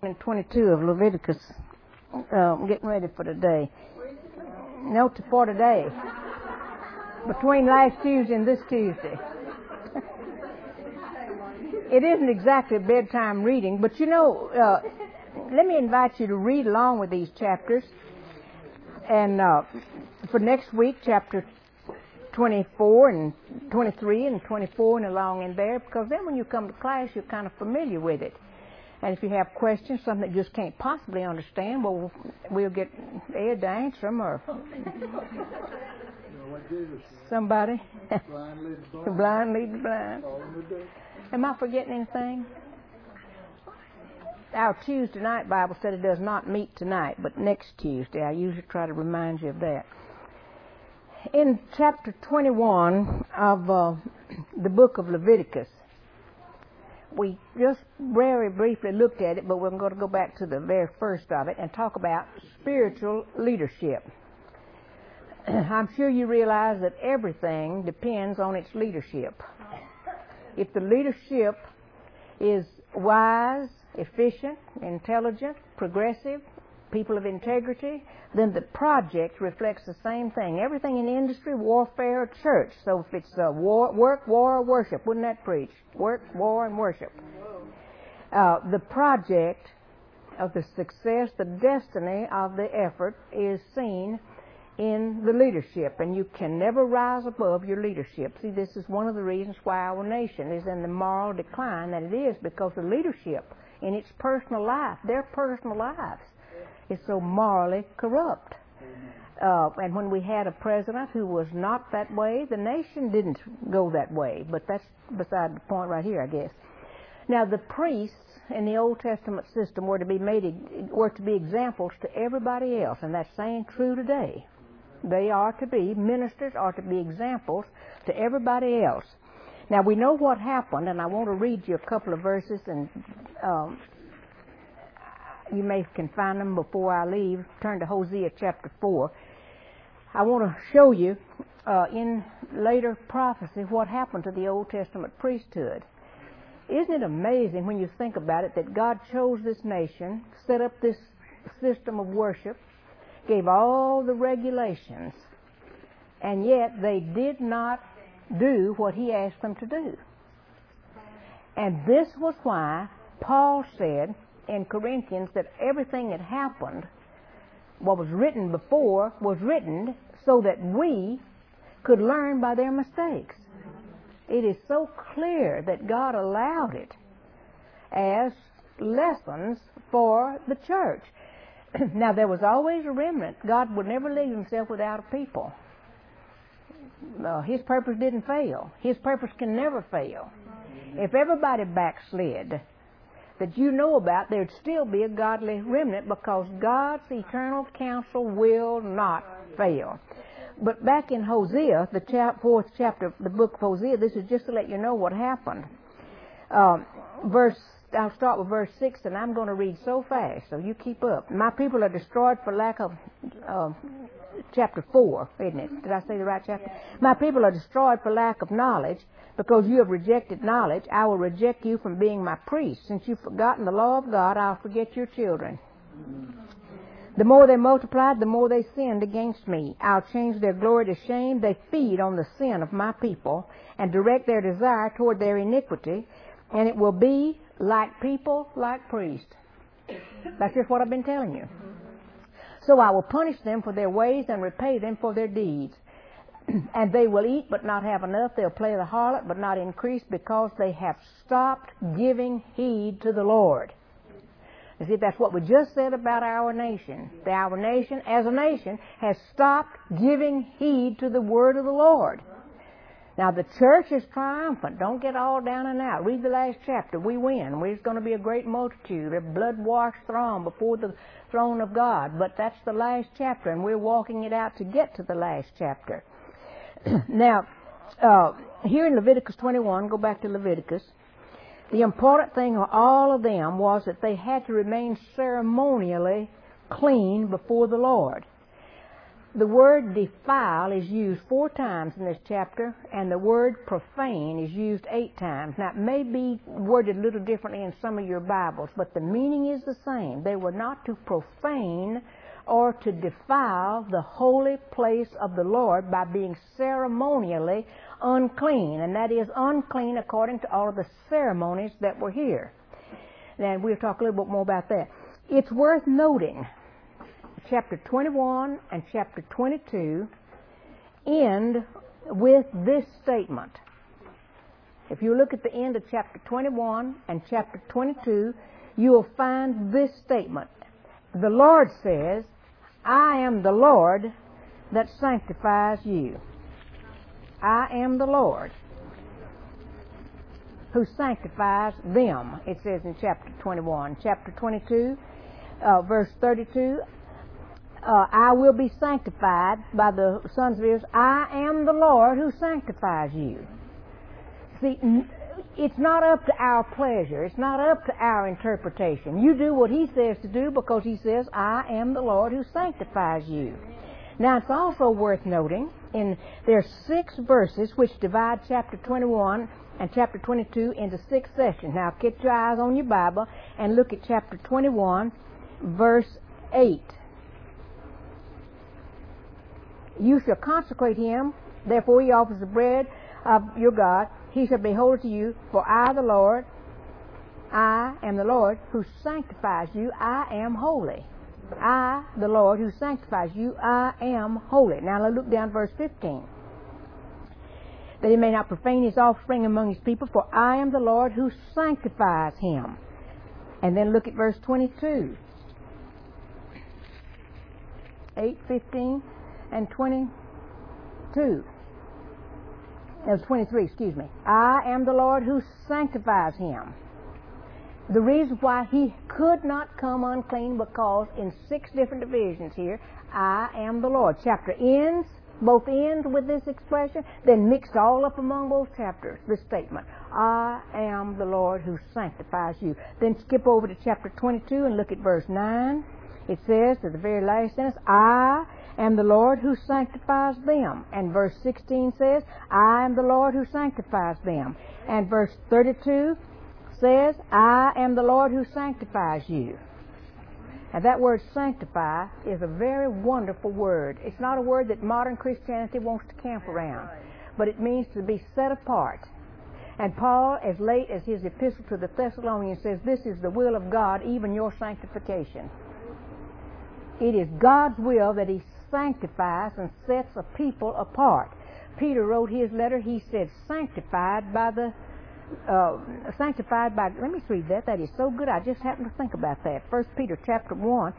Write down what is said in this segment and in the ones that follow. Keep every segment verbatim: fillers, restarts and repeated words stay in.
in twenty-two of Leviticus, uh, getting ready for today. No, for today. Between last Tuesday and this Tuesday. It isn't exactly bedtime reading, but you know, uh, let me invite you to read along with these chapters. And uh, for next week, chapter twenty-four and twenty-three and twenty-four and along in there, because then when you come to class, you're kind of familiar with it. And if you have questions, something that you just can't possibly understand, well, we'll get Ed to answer them, or somebody. Blind leads the blind. Blind leads the blind. All in the day. Am I forgetting anything? Our Tuesday night Bible study does not meet tonight, but next Tuesday. I usually try to remind you of that. In chapter twenty-one of uh, the book of Leviticus, we just very briefly looked at it, but we're going to go back to the very first of it and talk about spiritual leadership. I'm sure you realize that everything depends on its leadership. If the leadership is wise, efficient, intelligent, progressive, people of integrity, then the project reflects the same thing. Everything in industry, warfare, or church. So if it's uh, war, work, war, or worship, wouldn't that preach? Work, war, and worship. Uh, the project of the success, the destiny of the effort is seen in the leadership, and you can never rise above your leadership. See, this is one of the reasons why our nation is in the moral decline that it is, because the leadership in its personal life, their personal lives, is so morally corrupt. Uh, and when we had a president who was not that way, the nation didn't go that way. But that's beside the point right here, I guess. Now, the priests in the Old Testament system were to be made, were to be examples to everybody else, and that's saying true today. They are to be, ministers are to be examples to everybody else. Now, we know what happened, and I want to read you a couple of verses, and um, you may can find them before I leave. Turn to Hosea chapter four. I want to show you uh, in later prophecy what happened to the Old Testament priesthood. Isn't it amazing when you think about it that God chose this nation, set up this system of worship, gave all the regulations, and yet they did not do what he asked them to do. And this was why Paul said in Corinthians that everything that happened, what was written before, was written so that we could learn by their mistakes. It is so clear that God allowed it as lessons for the church. Now, there was always a remnant. God would never leave himself without a people. Uh, his purpose didn't fail. His purpose can never fail. If everybody backslid that you know about, there'd still be a godly remnant, because God's eternal counsel will not fail. But back in Hosea, the chap- fourth chapter of the book of Hosea, this is just to let you know what happened. Um, verse I'll start with verse six, and I'm going to read so fast, so you keep up. My people are destroyed for lack of, uh, chapter four, isn't it? Did I say the right chapter? My people are destroyed for lack of knowledge. Because you have rejected knowledge, I will reject you from being my priest. Since you've forgotten the law of God, I'll forget your children. The more they multiplied, the more they sinned against me. I'll change their glory to shame. They feed on the sin of my people and direct their desire toward their iniquity, and it will be like people, like priests. That's just what I've been telling you. So I will punish them for their ways and repay them for their deeds. And they will eat but not have enough. They'll play the harlot but not increase, because they have stopped giving heed to the Lord. You see, that's what we just said about our nation. The, our nation, as a nation, has stopped giving heed to the word of the Lord. Now, the church is triumphant. Don't get all down and out. Read the last chapter. We win. There's going to be a great multitude, a blood-washed throng before the throne of God. But that's the last chapter, and we're walking it out to get to the last chapter. Now, uh, here in Leviticus twenty-one, go back to Leviticus, the important thing of all of them was that they had to remain ceremonially clean before the Lord. The word defile is used four times in this chapter, and the word profane is used eight times. Now, it may be worded a little differently in some of your Bibles, but the meaning is the same. They were not to profane or to defile the holy place of the Lord by being ceremonially unclean, and that is unclean according to all of the ceremonies that were here. Now, we'll talk a little bit more about that. It's worth noting chapter twenty-one and chapter twenty-two end with this statement. If you look at the end of chapter twenty-one and chapter twenty-two, you will find this statement. The Lord says, I am the Lord that sanctifies you. I am the Lord who sanctifies them, it says in chapter twenty-one. Chapter twenty-two, uh, verse thirty-two, Uh, I will be sanctified by the sons of Israel. I am the Lord who sanctifies you. See, it's not up to our pleasure. It's not up to our interpretation. You do what He says to do because He says, I am the Lord who sanctifies you. Now, it's also worth noting, in there are six verses which divide chapter twenty-one and chapter twenty-two into six sessions. Now, get your eyes on your Bible and look at chapter twenty-one, verse eight. You shall consecrate him, therefore he offers the bread of your God. He shall be holy to you, for I, the Lord, I am the Lord who sanctifies you. I am holy. I, the Lord who sanctifies you, I am holy. Now let's look down verse fifteen. That he may not profane his offspring among his people, for I am the Lord who sanctifies him. And then look at verse twenty-two. eight, fifteen, and twenty-two. It was twenty-three, excuse me. I am the Lord who sanctifies him. The reason why he could not come unclean, because in six different divisions here, I am the Lord. Chapter ends, both ends with this expression, then mixed all up among both chapters, this statement. I am the Lord who sanctifies you. Then skip over to chapter twenty-two and look at verse nine. It says, at the very last sentence, I am the Lord who sanctifies them. And verse sixteen says, I am the Lord who sanctifies them. And verse thirty-two says, I am the Lord who sanctifies you. And that word sanctify is a very wonderful word. It's not a word that modern Christianity wants to camp around, but it means to be set apart. And Paul, as late as his epistle to the Thessalonians, says, this is the will of God, even your sanctification. It is God's will that He sanctifies and sets a people apart. Peter wrote his letter, he said, sanctified by the, uh, sanctified by, let me read that, that is so good, I just happened to think about that. First Peter chapter one,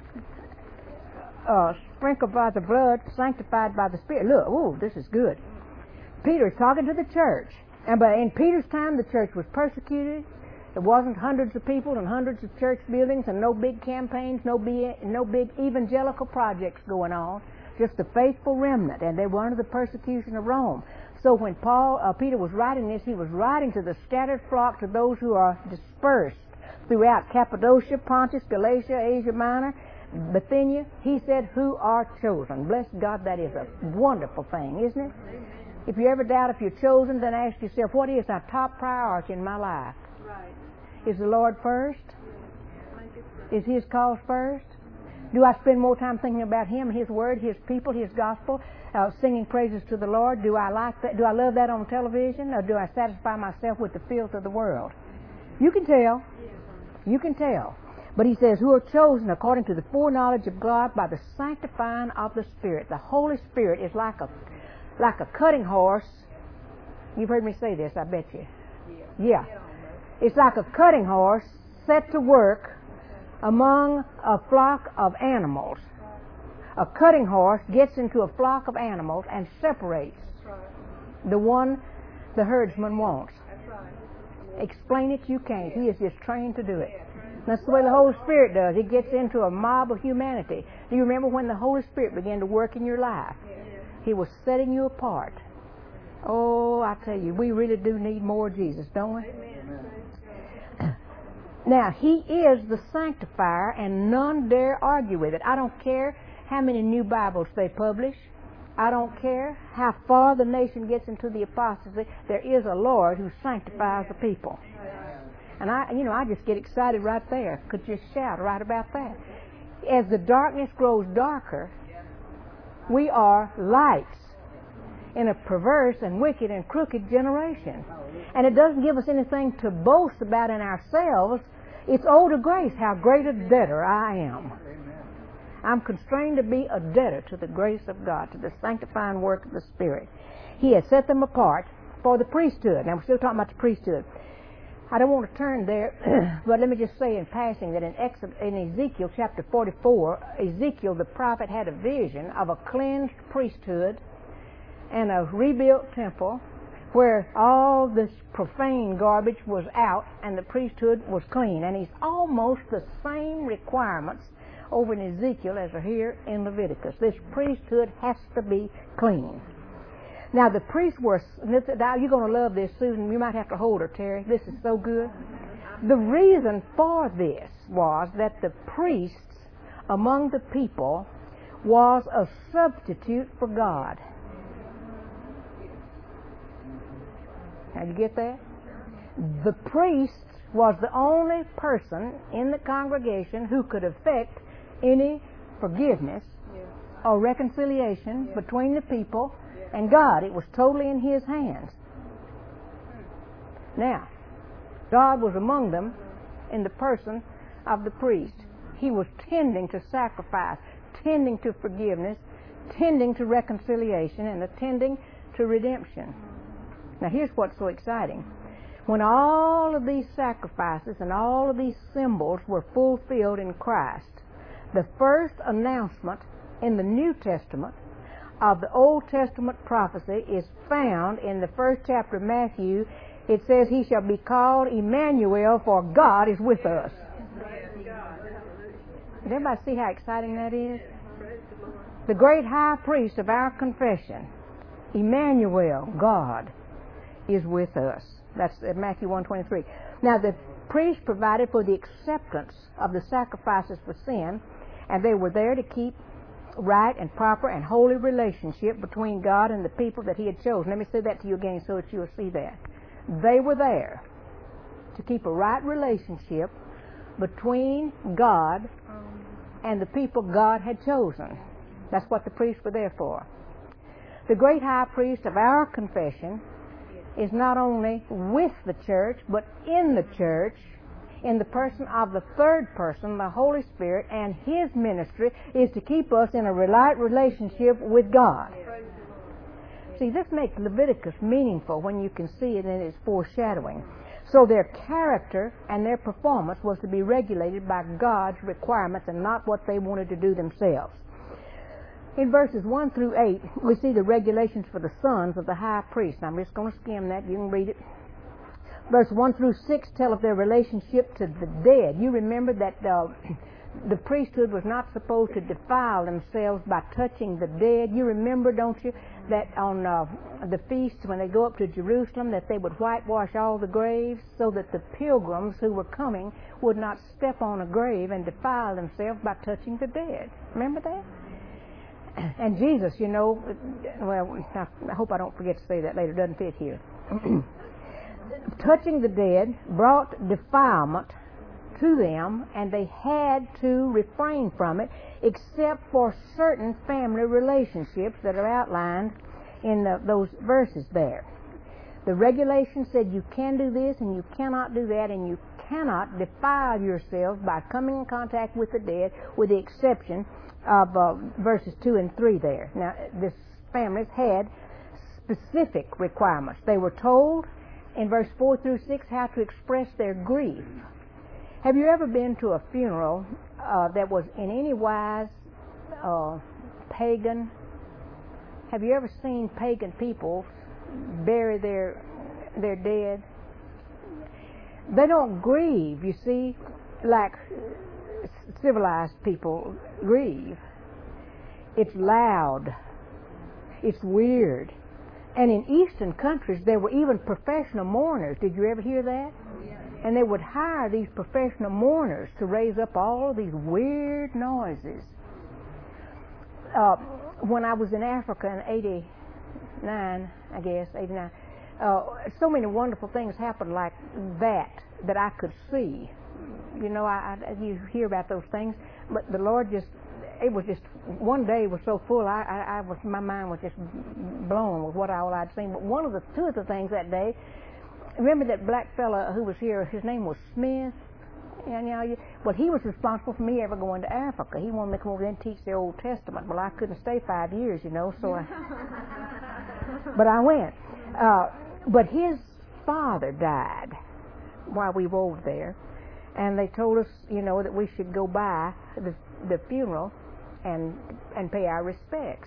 uh, sprinkled by the blood, sanctified by the Spirit. Look, ooh, this is good. Peter is talking to the church. And but in Peter's time, the church was persecuted. There wasn't hundreds of people and hundreds of church buildings and no big campaigns, no big, no big evangelical projects going on. Just a faithful remnant, and they were under the persecution of Rome. So when Paul, uh, Peter was writing this, he was writing to the scattered flock, to those who are dispersed throughout Cappadocia, Pontus, Galatia, Asia Minor, Bithynia. He said, who are chosen. Bless God, that is a wonderful thing, isn't it? If you ever doubt if you're chosen, then ask yourself, what is our top priority in my life? Right. Is the Lord first? Is His cause first? Do I spend more time thinking about Him, His Word, His people, His gospel, uh, singing praises to the Lord? Do I like that? Do I love that on television, or do I satisfy myself with the filth of the world? You can tell. You can tell. But he says, who are chosen according to the foreknowledge of God by the sanctifying of the Spirit. The Holy Spirit is like a like a cutting horse. You've heard me say this, I bet you. Yeah. It's like a cutting horse set to work among a flock of animals. A cutting horse gets into a flock of animals and separates the one the herdsman wants. Explain it, you can't. He is just trained to do it. That's the way the Holy Spirit does. He gets into a mob of humanity. Do you remember when the Holy Spirit began to work in your life? He was setting you apart. Oh, I tell you, we really do need more of Jesus, don't we? Amen. Now, He is the sanctifier, and none dare argue with it. I don't care how many new Bibles they publish. I don't care how far the nation gets into the apostasy. There is a Lord who sanctifies the people. And I, you know, I just get excited right there. Could just shout right about that. As the darkness grows darker, we are lights in a perverse and wicked and crooked generation. And it doesn't give us anything to boast about in ourselves. It's owed to grace how great a debtor I am. I'm constrained to be a debtor to the grace of God, to the sanctifying work of the Spirit. He has set them apart for the priesthood. Now, we're still talking about the priesthood. I don't want to turn there, but let me just say in passing that in, Exodus, in Ezekiel chapter forty-four, Ezekiel the prophet had a vision of a cleansed priesthood and a rebuilt temple where all this profane garbage was out and the priesthood was clean. And he's almost the same requirements over in Ezekiel as are here in Leviticus. This priesthood has to be clean. Now the priests were, now you're going to love this, Susan, you might have to hold her, Terry. This is so good. The reason for this was that the priests among the people was a substitute for God. Now you get that? The priest was the only person in the congregation who could effect any forgiveness or reconciliation between the people and God. It was totally in His hands. Now, God was among them in the person of the priest. He was tending to sacrifice, tending to forgiveness, tending to reconciliation, and attending to redemption. Now here's what's so exciting. When all of these sacrifices and all of these symbols were fulfilled in Christ, the first announcement in the New Testament of the Old Testament prophecy is found in the first chapter of Matthew. It says, He shall be called Emmanuel, for God is with us. Did everybody see how exciting that is? The great high priest of our confession, Emmanuel, God, is with us. That's Matthew one twenty-three. Now the priest provided for the acceptance of the sacrifices for sin, and they were there to keep right and proper and holy relationship between God and the people that He had chosen. Let me say that to you again so that you'll see that. They were there to keep a right relationship between God and the people God had chosen. That's what the priests were there for. The great high priest of our confession is not only with the church, but in the church, in the person of the third person, the Holy Spirit, and His ministry is to keep us in a right relationship with God. See, this makes Leviticus meaningful when you can see it in its foreshadowing. So their character and their performance was to be regulated by God's requirements and not what they wanted to do themselves. In verses one through eight, we see the regulations for the sons of the high priest. Now, I'm just going to skim that. You can read it. Verse one through six tell of their relationship to the dead. You remember that uh, the priesthood was not supposed to defile themselves by touching the dead. You remember, don't you, that on uh, the feasts when they go up to Jerusalem, that they would whitewash all the graves so that the pilgrims who were coming would not step on a grave and defile themselves by touching the dead. Remember that? And Jesus, you know, well, I hope I don't forget to say that later. It doesn't fit here. Touching the dead brought defilement to them, and they had to refrain from it, except for certain family relationships that are outlined in the, those verses there. The regulation said you can do this and you cannot do that, and you cannot defile yourselves by coming in contact with the dead, with the exception of uh, verses two and three there. Now, this families had specific requirements. They were told in verse four through six how to express their grief. Have you ever been to a funeral uh, that was in any wise uh, pagan? Have you ever seen pagan people bury their their dead? They don't grieve, you see, like civilized people grieve. It's loud. It's weird. And in Eastern countries, there were even professional mourners. Did you ever hear that? And they would hire these professional mourners to raise up all of these weird noises. uh, when I was in Africa in eighty-nine, I guess, eighty-nine, uh, so many wonderful things happened like that that I could see. You know, I, I, you hear about those things, but the Lord just, it was just, one day was so full, I, I, I was, my mind was just blown with what all I'd seen. But one of the, two of the things that day, remember that black fella who was here, his name was Smith? And, you know, you, well, he was responsible for me ever going to Africa. He wanted me to come over there and teach the Old Testament. Well, I couldn't stay five years, you know, so I, but I went. Uh, but his father died while we were over there, and they told us, you know, that we should go by the, the funeral and and pay our respects.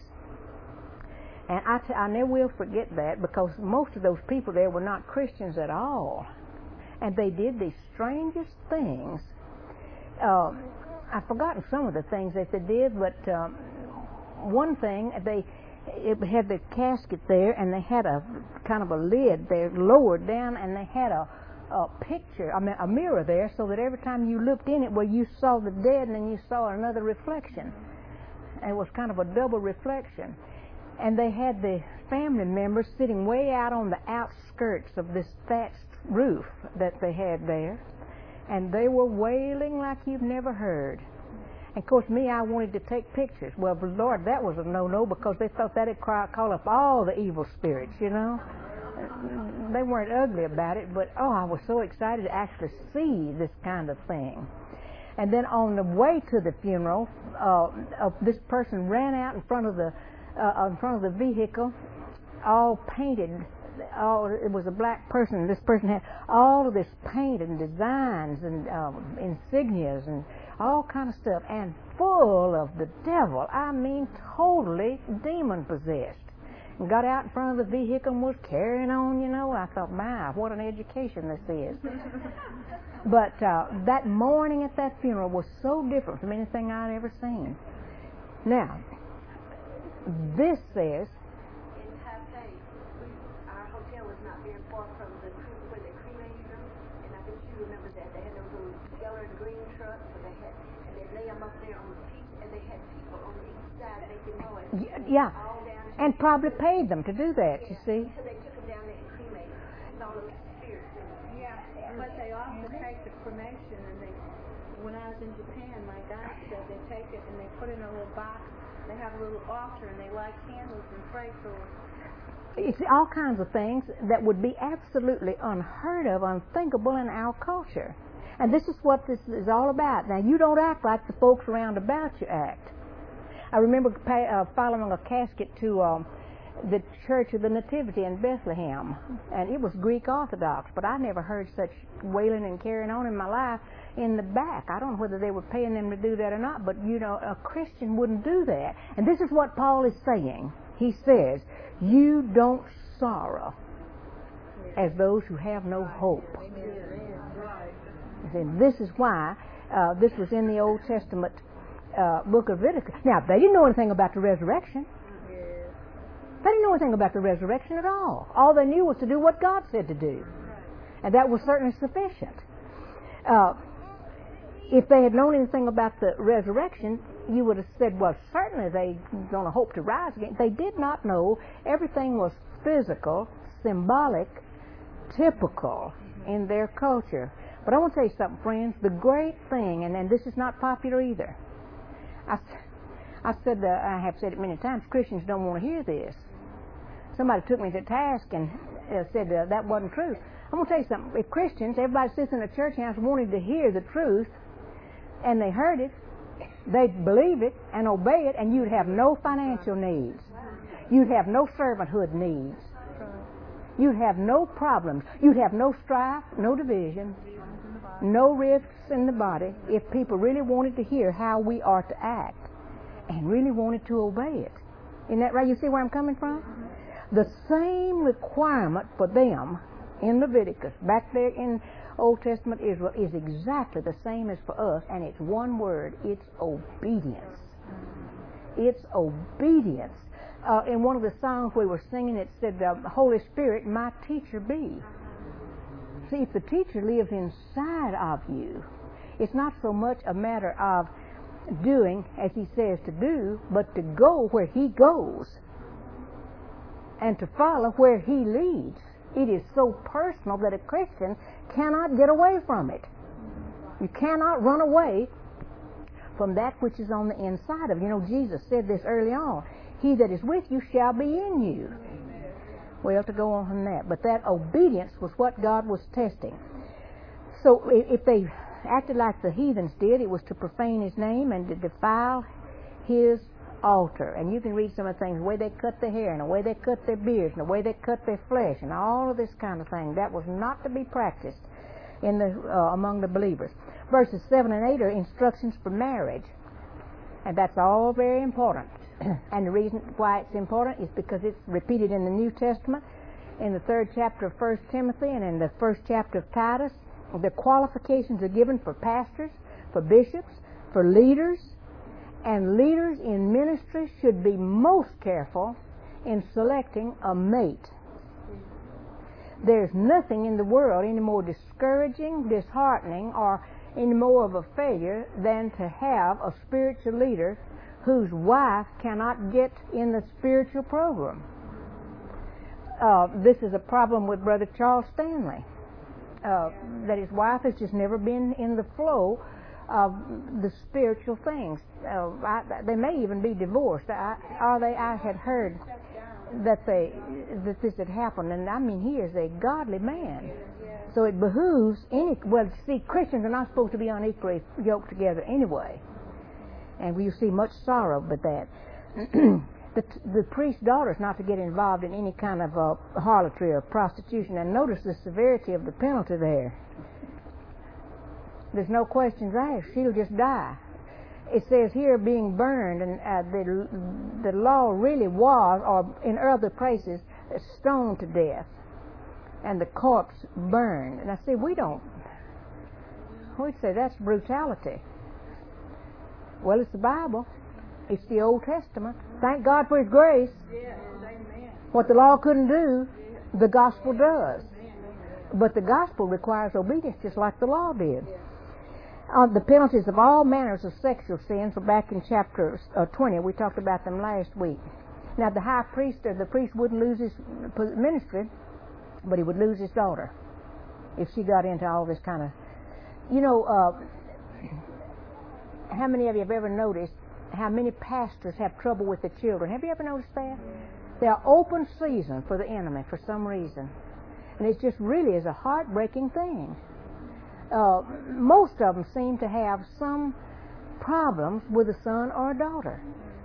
And I, t- I never will forget that, because most of those people there were not Christians at all. And they did the strangest things. Um, I've forgotten some of the things that they did, but um, one thing, they it had the casket there, and they had a kind of a lid there lowered down, and they had a, a picture, I mean, a mirror there, so that every time you looked in it, well, you saw the dead, and then you saw another reflection. And it was kind of a double reflection. And they had the family members sitting way out on the outskirts of this thatched roof that they had there, and they were wailing like you've never heard. And of course, me, I wanted to take pictures. Well, Lord, that was a no-no, because they thought that'd call up all the evil spirits, you know. They weren't ugly about it, but oh, I was so excited to actually see this kind of thing. And then on the way to the funeral, uh, uh, this person ran out in front of the uh, in front of the vehicle, all painted. All, it was a black person. This person had all of this painted and designs and um, insignias and all kind of stuff, and full of the devil. I mean, totally demon possessed. And got out in front of the vehicle and was carrying on. You know, I thought, my, what an education this is. But uh, that morning at that funeral was so different from anything I'd ever seen. Now, this says. Yeah, and probably paid them to do that, you see. So they took them down there and cremated and all of the spirits. Yeah, but they also take the cremation, and they, when I was in Japan, my guide said they take it and they put it in a little box, they have a little altar, and they light candles and pray for it. It's all kinds of things that would be absolutely unheard of, unthinkable in our culture. And this is what this is all about. Now, you don't act like the folks around about you act. I remember pay, uh, following a casket to um, the Church of the Nativity in Bethlehem, and it was Greek Orthodox, but I never heard such wailing and carrying on in my life in the back. I don't know whether they were paying them to do that or not, but, you know, a Christian wouldn't do that. And this is what Paul is saying. He says, you don't sorrow as those who have no hope. And this is why uh, this was in the Old Testament uh, book of Leviticus. Now, they didn't know anything about the resurrection. They didn't know anything about the resurrection at all. All they knew was to do what God said to do. And that was certainly sufficient. Uh, if they had known anything about the resurrection, you would have said, well, certainly they're going to hope to rise again. They did not know. Everything was physical, symbolic, typical in their culture. But I want to tell you something, friends. The great thing, and, and this is not popular either. I, I said, uh, I have said it many times, Christians don't want to hear this. Somebody took me to task and uh, said uh, that wasn't true. I'm going to tell you something. If Christians, everybody sits in a church house wanting to hear the truth, and they heard it, they'd believe it and obey it, and you'd have no financial needs. You'd have no servanthood needs. You'd have no problems. You'd have no strife, no division, no rifts in the body if people really wanted to hear how we are to act and really wanted to obey it. Isn't that right? You see where I'm coming from? The same requirement for them in Leviticus, back there in Old Testament Israel, is exactly the same as for us, and it's one word. It's obedience. It's obedience. Uh, in one of the songs we were singing, it said, uh, Holy Spirit, my teacher be. See, if the teacher lives inside of you, it's not so much a matter of doing as he says to do, but to go where he goes and to follow where he leads. It is so personal that a Christian cannot get away from it. You cannot run away from that which is on the inside of you. You know, Jesus said this early on. He that is with you shall be in you. Well, to go on from that. But that obedience was what God was testing. So if they acted like the heathens did, it was to profane his name and to defile his altar. And you can read some of the things, the way they cut their hair and the way they cut their beards and the way they cut their flesh and all of this kind of thing. That was not to be practiced in the uh, among the believers. Verses seven and eight are instructions for marriage. And that's all very important. And the reason why it's important is because it's repeated in the New Testament, in the third chapter of First Timothy and in the first chapter of Titus. The qualifications are given for pastors, for bishops, for leaders, and leaders in ministry should be most careful in selecting a mate. There's nothing in the world any more discouraging, disheartening, or any more of a failure than to have a spiritual leader whose wife cannot get in the spiritual program. Uh, this is a problem with Brother Charles Stanley. Uh, that his wife has just never been in the flow of the spiritual things. Uh, I, they may even be divorced. I, are they? I had heard that they that this had happened, and I mean, he is a godly man. So it behooves any. Well, see, Christians are not supposed to be unequally yoked together anyway, and we see much sorrow with that. The, the priest's daughter is not to get involved in any kind of uh, harlotry or prostitution. And notice the severity of the penalty there. There's no questions asked. She'll just die. It says here being burned, and uh, the, the law really was, or in other places, stoned to death, and the corpse burned. And I say, we don't, we'd say that's brutality. Well, it's the Bible. It's the Old Testament. Thank God for His grace. Yes, amen. What the law couldn't do, the gospel does. But the gospel requires obedience just like the law did. Uh, the penalties of all manners of sexual sins were back in chapter uh, twenty. We talked about them last week. Now, the high priest or the priest wouldn't lose his ministry, but he would lose his daughter if she got into all this kind of... You know, uh, how many of you have ever noticed how many pastors have trouble with the children? Have you ever noticed that? They are open season for the enemy for some reason. And it just really is a heartbreaking thing. Uh, most of them seem to have some problems with a son or a daughter.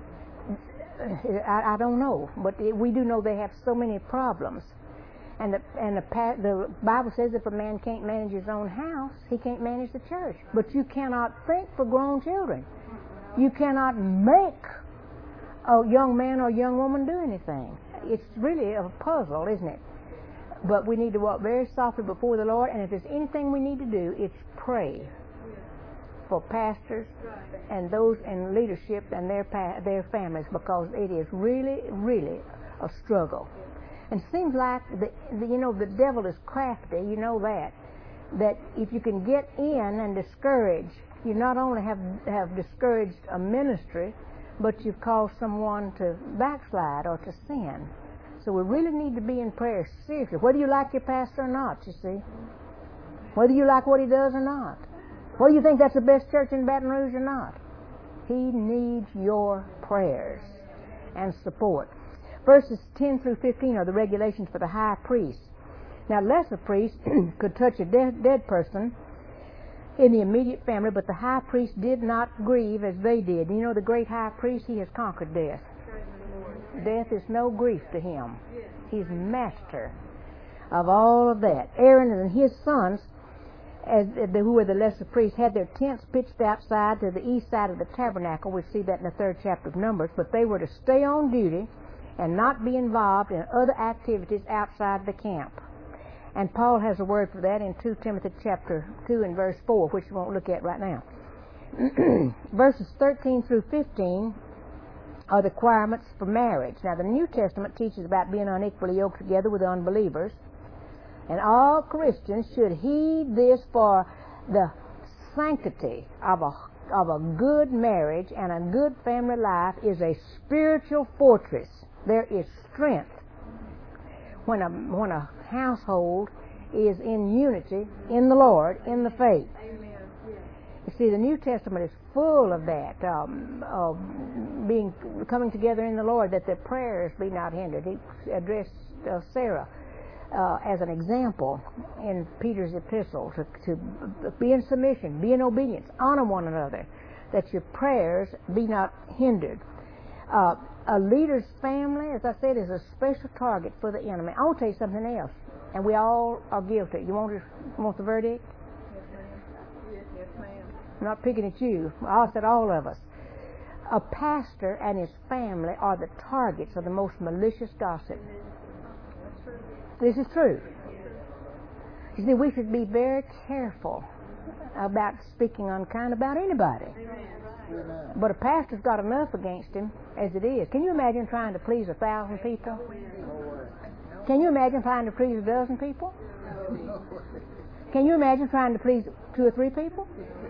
I, I don't know, but it, we do know they have so many problems. And the and the, the Bible says if a man can't manage his own house, he can't manage the church. But you cannot think for grown children. You cannot make a young man or young woman do anything. It's really a puzzle, isn't it? But we need to walk very softly before the Lord, and if there's anything we need to do, it's pray for pastors and those in leadership and their pa- their families, because it is really, really a struggle. And it seems like the, the you know the devil is crafty. You know that that if you can get in and discourage, you not only have have discouraged a ministry, but you've caused someone to backslide or to sin. So we really need to be in prayer seriously, whether you like your pastor or not, you see. Whether you like what he does or not. Whether you think that's the best church in Baton Rouge or not. He needs your prayers and support. Verses ten through fifteen are the regulations for the high priest. Now, lesser priests could touch a dead, dead person in the immediate family, but the high priest did not grieve as they did. You know, the great high priest, he has conquered death. Death is no grief to him. He's master of all of that. Aaron and his sons, as who were the lesser priests, had their tents pitched outside to the east side of the tabernacle. We see that in the third chapter of Numbers. But they were to stay on duty and not be involved in other activities outside the camp. And Paul has a word for that in Second Timothy chapter two and verse four, which we won't look at right now. Verses thirteen through fifteen are the requirements for marriage. Now, the New Testament teaches about being unequally yoked together with unbelievers. And all Christians should heed this for the sanctity of a of a good marriage and a good family life is a spiritual fortress. There is strength when a when a household is in unity in the Lord, in the faith. Amen. Yes. You see, the New Testament is full of that, um, of being coming together in the Lord, that their prayers be not hindered. He addressed uh, Sarah uh, as an example in Peter's epistle to, to be in submission, be in obedience, honor one another, that your prayers be not hindered. Uh, a leader's family, as I said, is a special target for the enemy. I want to tell you something else, and we all are guilty. You want, to, you want the verdict? Yes, ma'am. Yes, yes, ma'am. I'm not picking at you. I said all of us. A pastor and his family are the targets of the most malicious gossip. That's true. This is true. You see, we should be very careful about speaking unkind about anybody. Amen. But a pastor's got enough against him as it is. Can you imagine trying to please a thousand people? Can you imagine trying to please a dozen people? Can you imagine trying to please two or three people?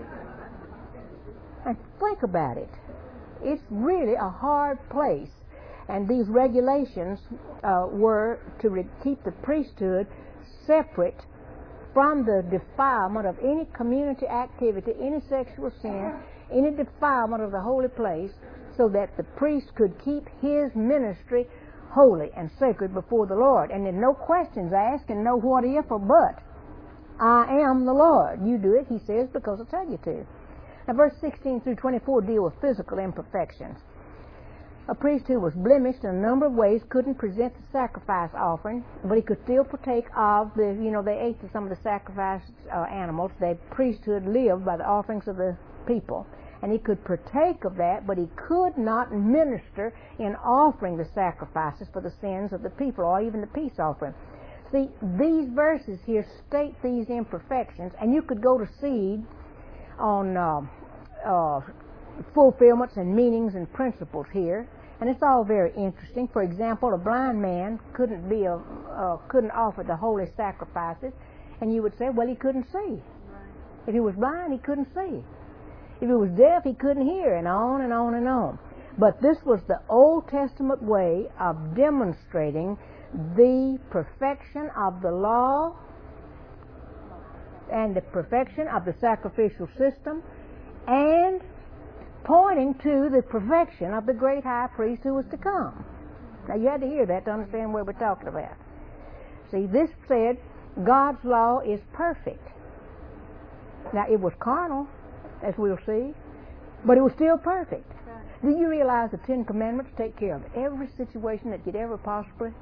And think about it. It's really a hard place. And these regulations uh, were to re- keep the priesthood separate from the defilement of any community activity, any sexual sin, any defilement of the holy place, so that the priest could keep his ministry holy and sacred before the Lord. And there's no questions asked and no what if or but. I am the Lord. You do it, he says, because I tell you to. Now, verse sixteen through twenty-four deal with physical imperfections. A priest who was blemished in a number of ways couldn't present the sacrifice offering, but he could still partake of the, you know, they ate some of the sacrificed uh, animals. The priesthood lived by the offerings of the people, and he could partake of that, but he could not minister in offering the sacrifices for the sins of the people, or even the peace offering. See, these verses here state these imperfections, and you could go to seed on uh, uh, fulfillments and meanings and principles here, and it's all very interesting. For example, a blind man couldn't be a uh, couldn't offer the holy sacrifices, and you would say, well, he couldn't see. If he was blind, he couldn't see. If he was deaf, he couldn't hear, and on and on and on. But this was the Old Testament way of demonstrating the perfection of the law and the perfection of the sacrificial system, and pointing to the perfection of the great high priest who was to come. Now, you had to hear that to understand what we're talking about. See, this said God's law is perfect. Now, it was carnal, as we'll see, but it was still perfect. Right. Do you realize the Ten Commandments take care of every situation that could ever possibly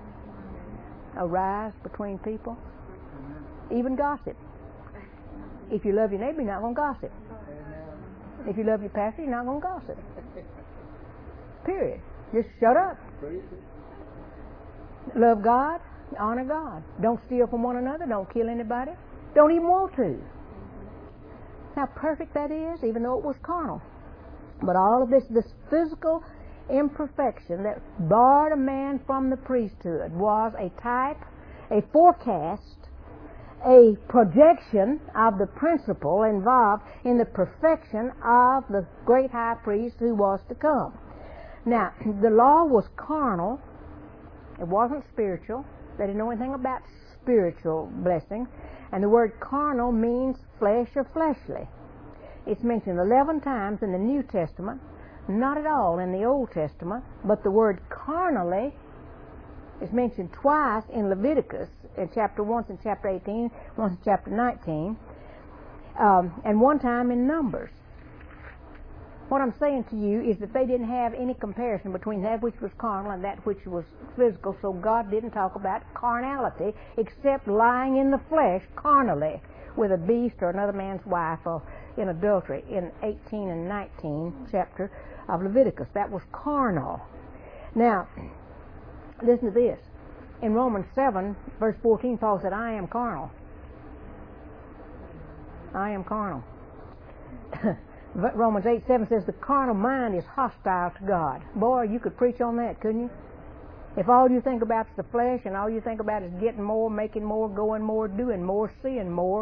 arise between people? Even gossip. If you love your neighbor, you're not going to gossip. If you love your pastor, you're not going to gossip. Period. Just shut up. Love God, honor God. Don't steal from one another. Don't kill anybody. Don't even want to. How perfect that is, even though it was carnal. But all of this, this physical imperfection that barred a man from the priesthood was a type, a forecast, a projection of the principle involved in the perfection of the great high priest who was to come. Now, the law was carnal. It wasn't spiritual. They didn't know anything about spiritual blessings. And the word carnal means flesh or fleshly. It's mentioned eleven times in the New Testament, not at all in the Old Testament, but the word carnally is mentioned twice in Leviticus, in chapter once in chapter eighteen, once in chapter nineteen, um, and one time in Numbers. What I'm saying to you is that they didn't have any comparison between that which was carnal and that which was physical, so God didn't talk about carnality except lying in the flesh carnally with a beast or another man's wife or in adultery in eighteen and nineteen chapter of Leviticus. That was carnal. Now, listen to this. In Romans seven, verse fourteen, Paul said, I am carnal. I am carnal. Romans eight seven says the carnal mind is hostile to God. Boy, you could preach on that, couldn't you? If all you think about is the flesh and all you think about is getting more, making more, going more, doing more, seeing more,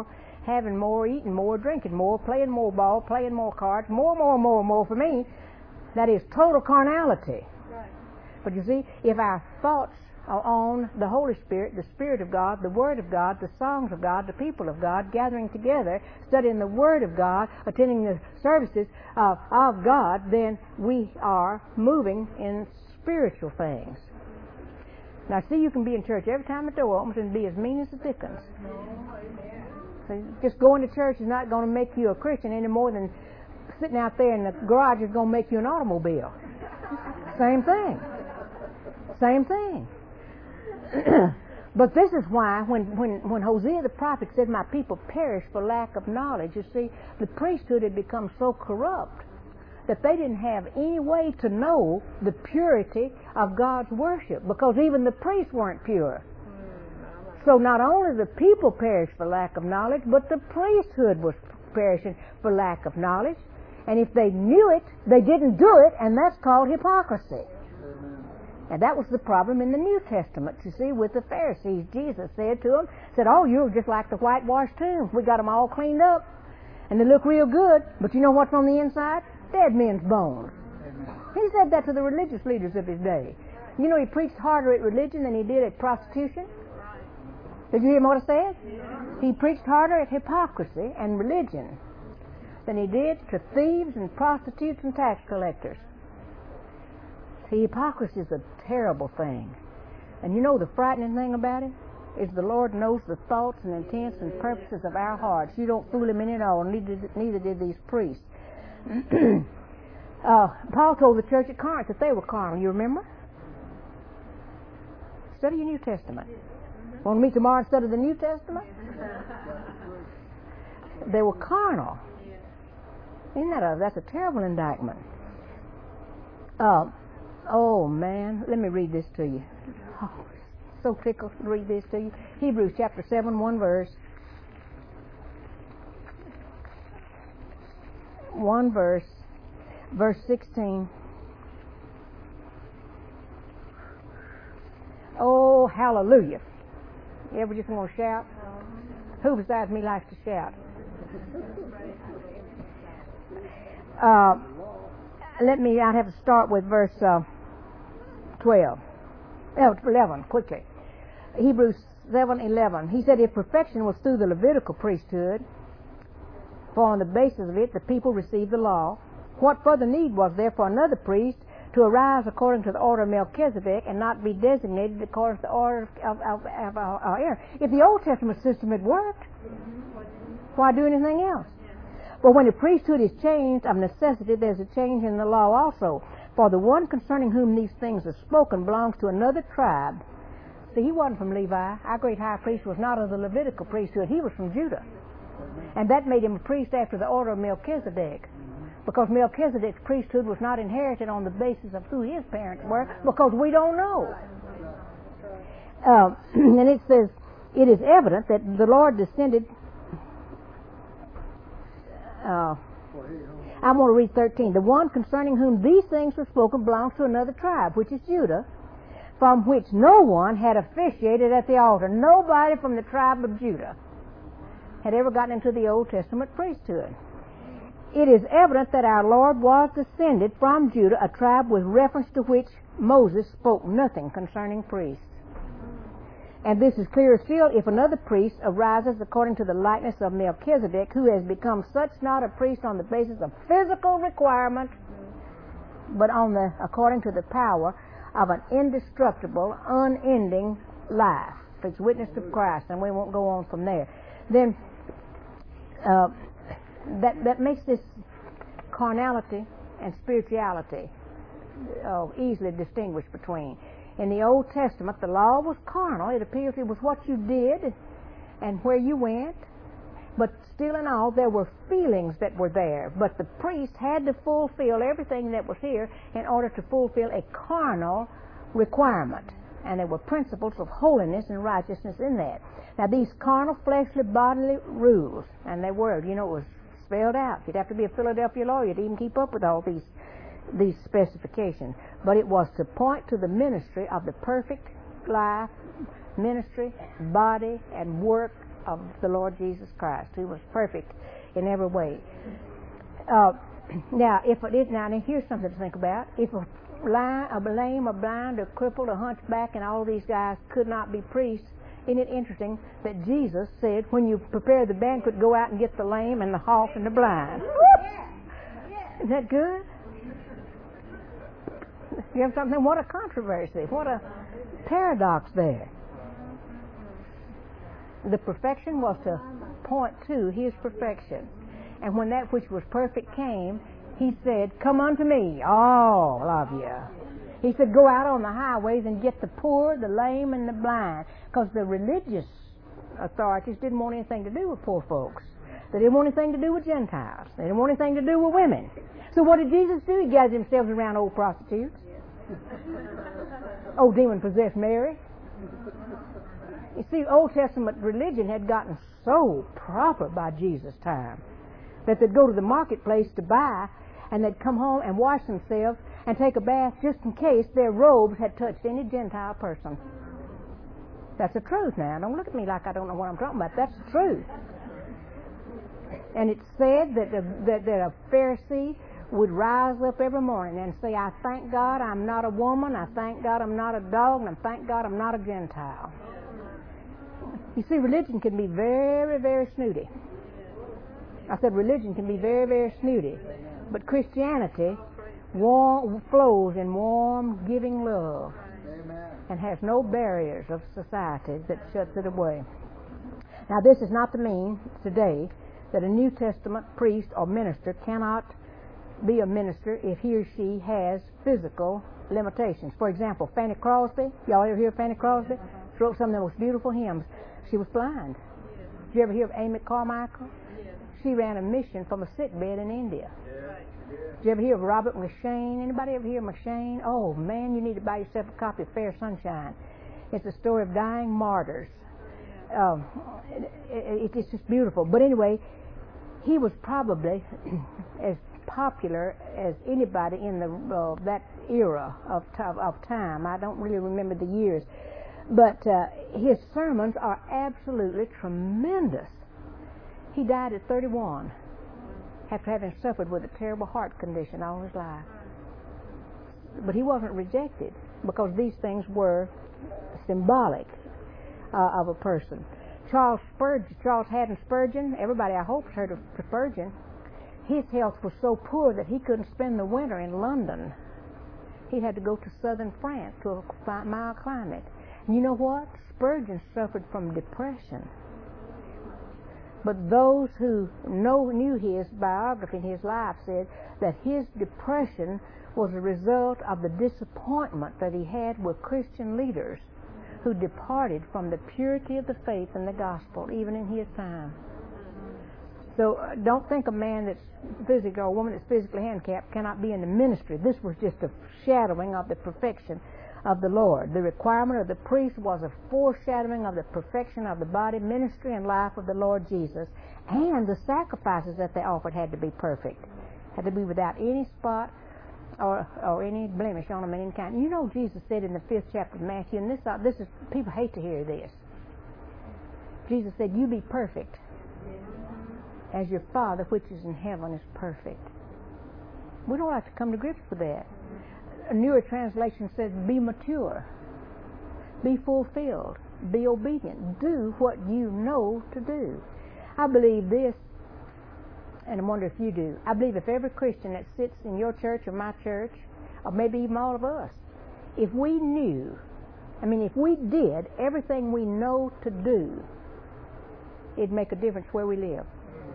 having more, eating more, drinking more, playing more ball, playing more cards, more, more, more, more for me. That is total carnality. Right. But you see, if our thoughts are on the Holy Spirit, the Spirit of God, the Word of God, the songs of God, the people of God, gathering together, studying the Word of God, attending the services uh, of God, then we are moving in spiritual things. Now, see, you can be in church every time the door opens and be as mean as the dickens. So just going to church is not going to make you a Christian any more than sitting out there in the garage is going to make you an automobile. Same thing. Same thing. But this is why when, when, when Hosea the prophet said, my people perish for lack of knowledge, you see, the priesthood had become so corrupt that they didn't have any way to know the purity of God's worship, because even the priests weren't pure. So not only the people perished for lack of knowledge, but the priesthood was perishing for lack of knowledge. And if they knew it, they didn't do it, and that's called hypocrisy. And that was the problem in the New Testament, you see, with the Pharisees. Jesus said to them, said, oh, you're just like the whitewashed tombs. We got them all cleaned up, and they look real good, but you know what's on the inside? Dead men's bones. He said that to the religious leaders of his day. You know, he preached harder at religion than he did at prostitution. Did you hear what I said? He preached harder at hypocrisy and religion than he did to thieves and prostitutes and tax collectors. See, hypocrisy is a terrible thing. And you know the frightening thing about it? Is the Lord knows the thoughts and intents and purposes of our hearts. You don't fool him in it all, neither, neither did these priests. uh, Paul told the church at Corinth that they were carnal, you remember? Study your New Testament. Want to meet tomorrow and study the New Testament? They were carnal. Isn't that a, that's a terrible indictment. Uh, oh, man. Let me read this to you. Oh, so tickled to read this to you. Hebrews chapter seven, one verse. One verse. Verse sixteen. Oh, hallelujah. You ever just want to shout? Who besides me likes to shout? Uh, let me, I'd have to start with verse uh, twelve. Oh, eleven, quickly. Hebrews seven, eleven. He said, if perfection was through the Levitical priesthood, for on the basis of it the people received the law, what further need was there for another priest to arise according to the order of Melchizedek and not be designated according to the order of, of, of, of uh, Aaron? If the Old Testament system had worked, why do anything else? Well, when the priesthood is changed, of necessity there's a change in the law also. For the one concerning whom these things are spoken belongs to another tribe. See, he wasn't from Levi. Our great high priest was not of the Levitical priesthood. He was from Judah. And that made him a priest after the order of Melchizedek. Because Melchizedek's priesthood was not inherited on the basis of who his parents were, because we don't know. Uh, and it says, it is evident that the Lord descended... Uh, I want to read thirteen. The one concerning whom these things were spoken belongs to another tribe, which is Judah, from which no one had officiated at the altar. Nobody from the tribe of Judah had ever gotten into the Old Testament priesthood. It is evident that our Lord was descended from Judah, a tribe with reference to which Moses spoke nothing concerning priests. And this is clearer still if another priest arises according to the likeness of Melchizedek, who has become such not a priest on the basis of physical requirement, but on the according to the power of an indestructible, unending life. It's witness of Christ, and we won't go on from there. Then uh, that that makes this carnality and spirituality uh, easily distinguished between. In the Old Testament, the law was carnal. It appears it was what you did and where you went. But still in all, there were feelings that were there. But the priest had to fulfill everything that was here in order to fulfill a carnal requirement. And there were principles of holiness and righteousness in that. Now, these carnal, fleshly, bodily rules, and they were, you know, it was spelled out. You'd have to be a Philadelphia lawyer to even keep up with all these these specifications. But it was to point to the ministry of the perfect life, ministry, body, and work of the Lord Jesus Christ, who was perfect in every way. Uh, now, if it is now, now here's something to think about. If a, blind, a lame, a blind, a crippled, a hunchback, and all these guys could not be priests, isn't it interesting that Jesus said, when you prepare the banquet, go out and get the lame and the halt and the blind? Is that good? You have something? What a controversy. What a paradox there. The perfection was to point to His perfection. And when that which was perfect came, He said, come unto me, all of you. He said, go out on the highways and get the poor, the lame, and the blind. Because the religious authorities didn't want anything to do with poor folks. They didn't want anything to do with Gentiles. They didn't want anything to do with women. So what did Jesus do? He gathered himself around old prostitutes. Old demon-possessed Mary. You see, Old Testament religion had gotten so proper by Jesus' time that they'd go to the marketplace to buy, and they'd come home and wash themselves and take a bath just in case their robes had touched any Gentile person. That's the truth now. Don't look at me like I don't know what I'm talking about. That's the truth. And it's said that, a, that, that a Pharisee would rise up every morning and say, I thank God I'm not a woman, I thank God I'm not a dog, and I thank God I'm not a Gentile. You see, religion can be very, very snooty. I said religion can be very, very snooty. But Christianity warm, flows in warm, giving love. Amen. And has no barriers of society that shuts it away. Now, this is not to mean today that a New Testament priest or minister cannot be a minister if he or she has physical limitations. For example, Fanny Crosby. Y'all ever hear of Fanny Crosby? She wrote some of the most beautiful hymns. She was blind. Did you ever hear of Amy Carmichael? She ran a mission from a sick bed in India. Did you ever hear of Robert McShane? Anybody ever hear of McShane? Oh, man, you need to buy yourself a copy of Fair Sunshine. It's a story of dying martyrs. Um, it, it, it's just beautiful. But anyway, he was probably as popular as anybody in the uh, that era of, of time. I don't really remember the years. But uh, his sermons are absolutely tremendous. He died at thirty-one after having suffered with a terrible heart condition all his life. But he wasn't rejected because these things were symbolic uh, of a person. Charles Spurgeon, Charles Haddon Spurgeon, everybody I hope has heard of Spurgeon. His health was so poor that he couldn't spend the winter in London. He had to go to southern France to a mild climate. And you know what? Spurgeon suffered from depression. But those who know, knew his biography and his life said that his depression was a result of the disappointment that he had with Christian leaders who departed from the purity of the faith and the gospel, even in his time. So uh, don't think a man that's physically or a woman that's physically handicapped cannot be in the ministry. This was just a shadowing of the perfection of the Lord. The requirement of the priest was a foreshadowing of the perfection of the body, ministry, and life of the Lord Jesus. And the sacrifices that they offered had to be perfect. Had to be without any spot or or any blemish on them in any kind. You know, Jesus said in the fifth chapter of Matthew, and this, uh, this is, people hate to hear this. Jesus said, you be perfect as your Father which is in heaven is perfect. We don't like to come to grips with that. A newer translation says, be mature, be fulfilled, be obedient, do what you know to do. I believe this, and I wonder if you do. I believe if every Christian that sits in your church or my church, or maybe even all of us, if we knew, I mean, if we did everything we know to do, it'd make a difference where we live.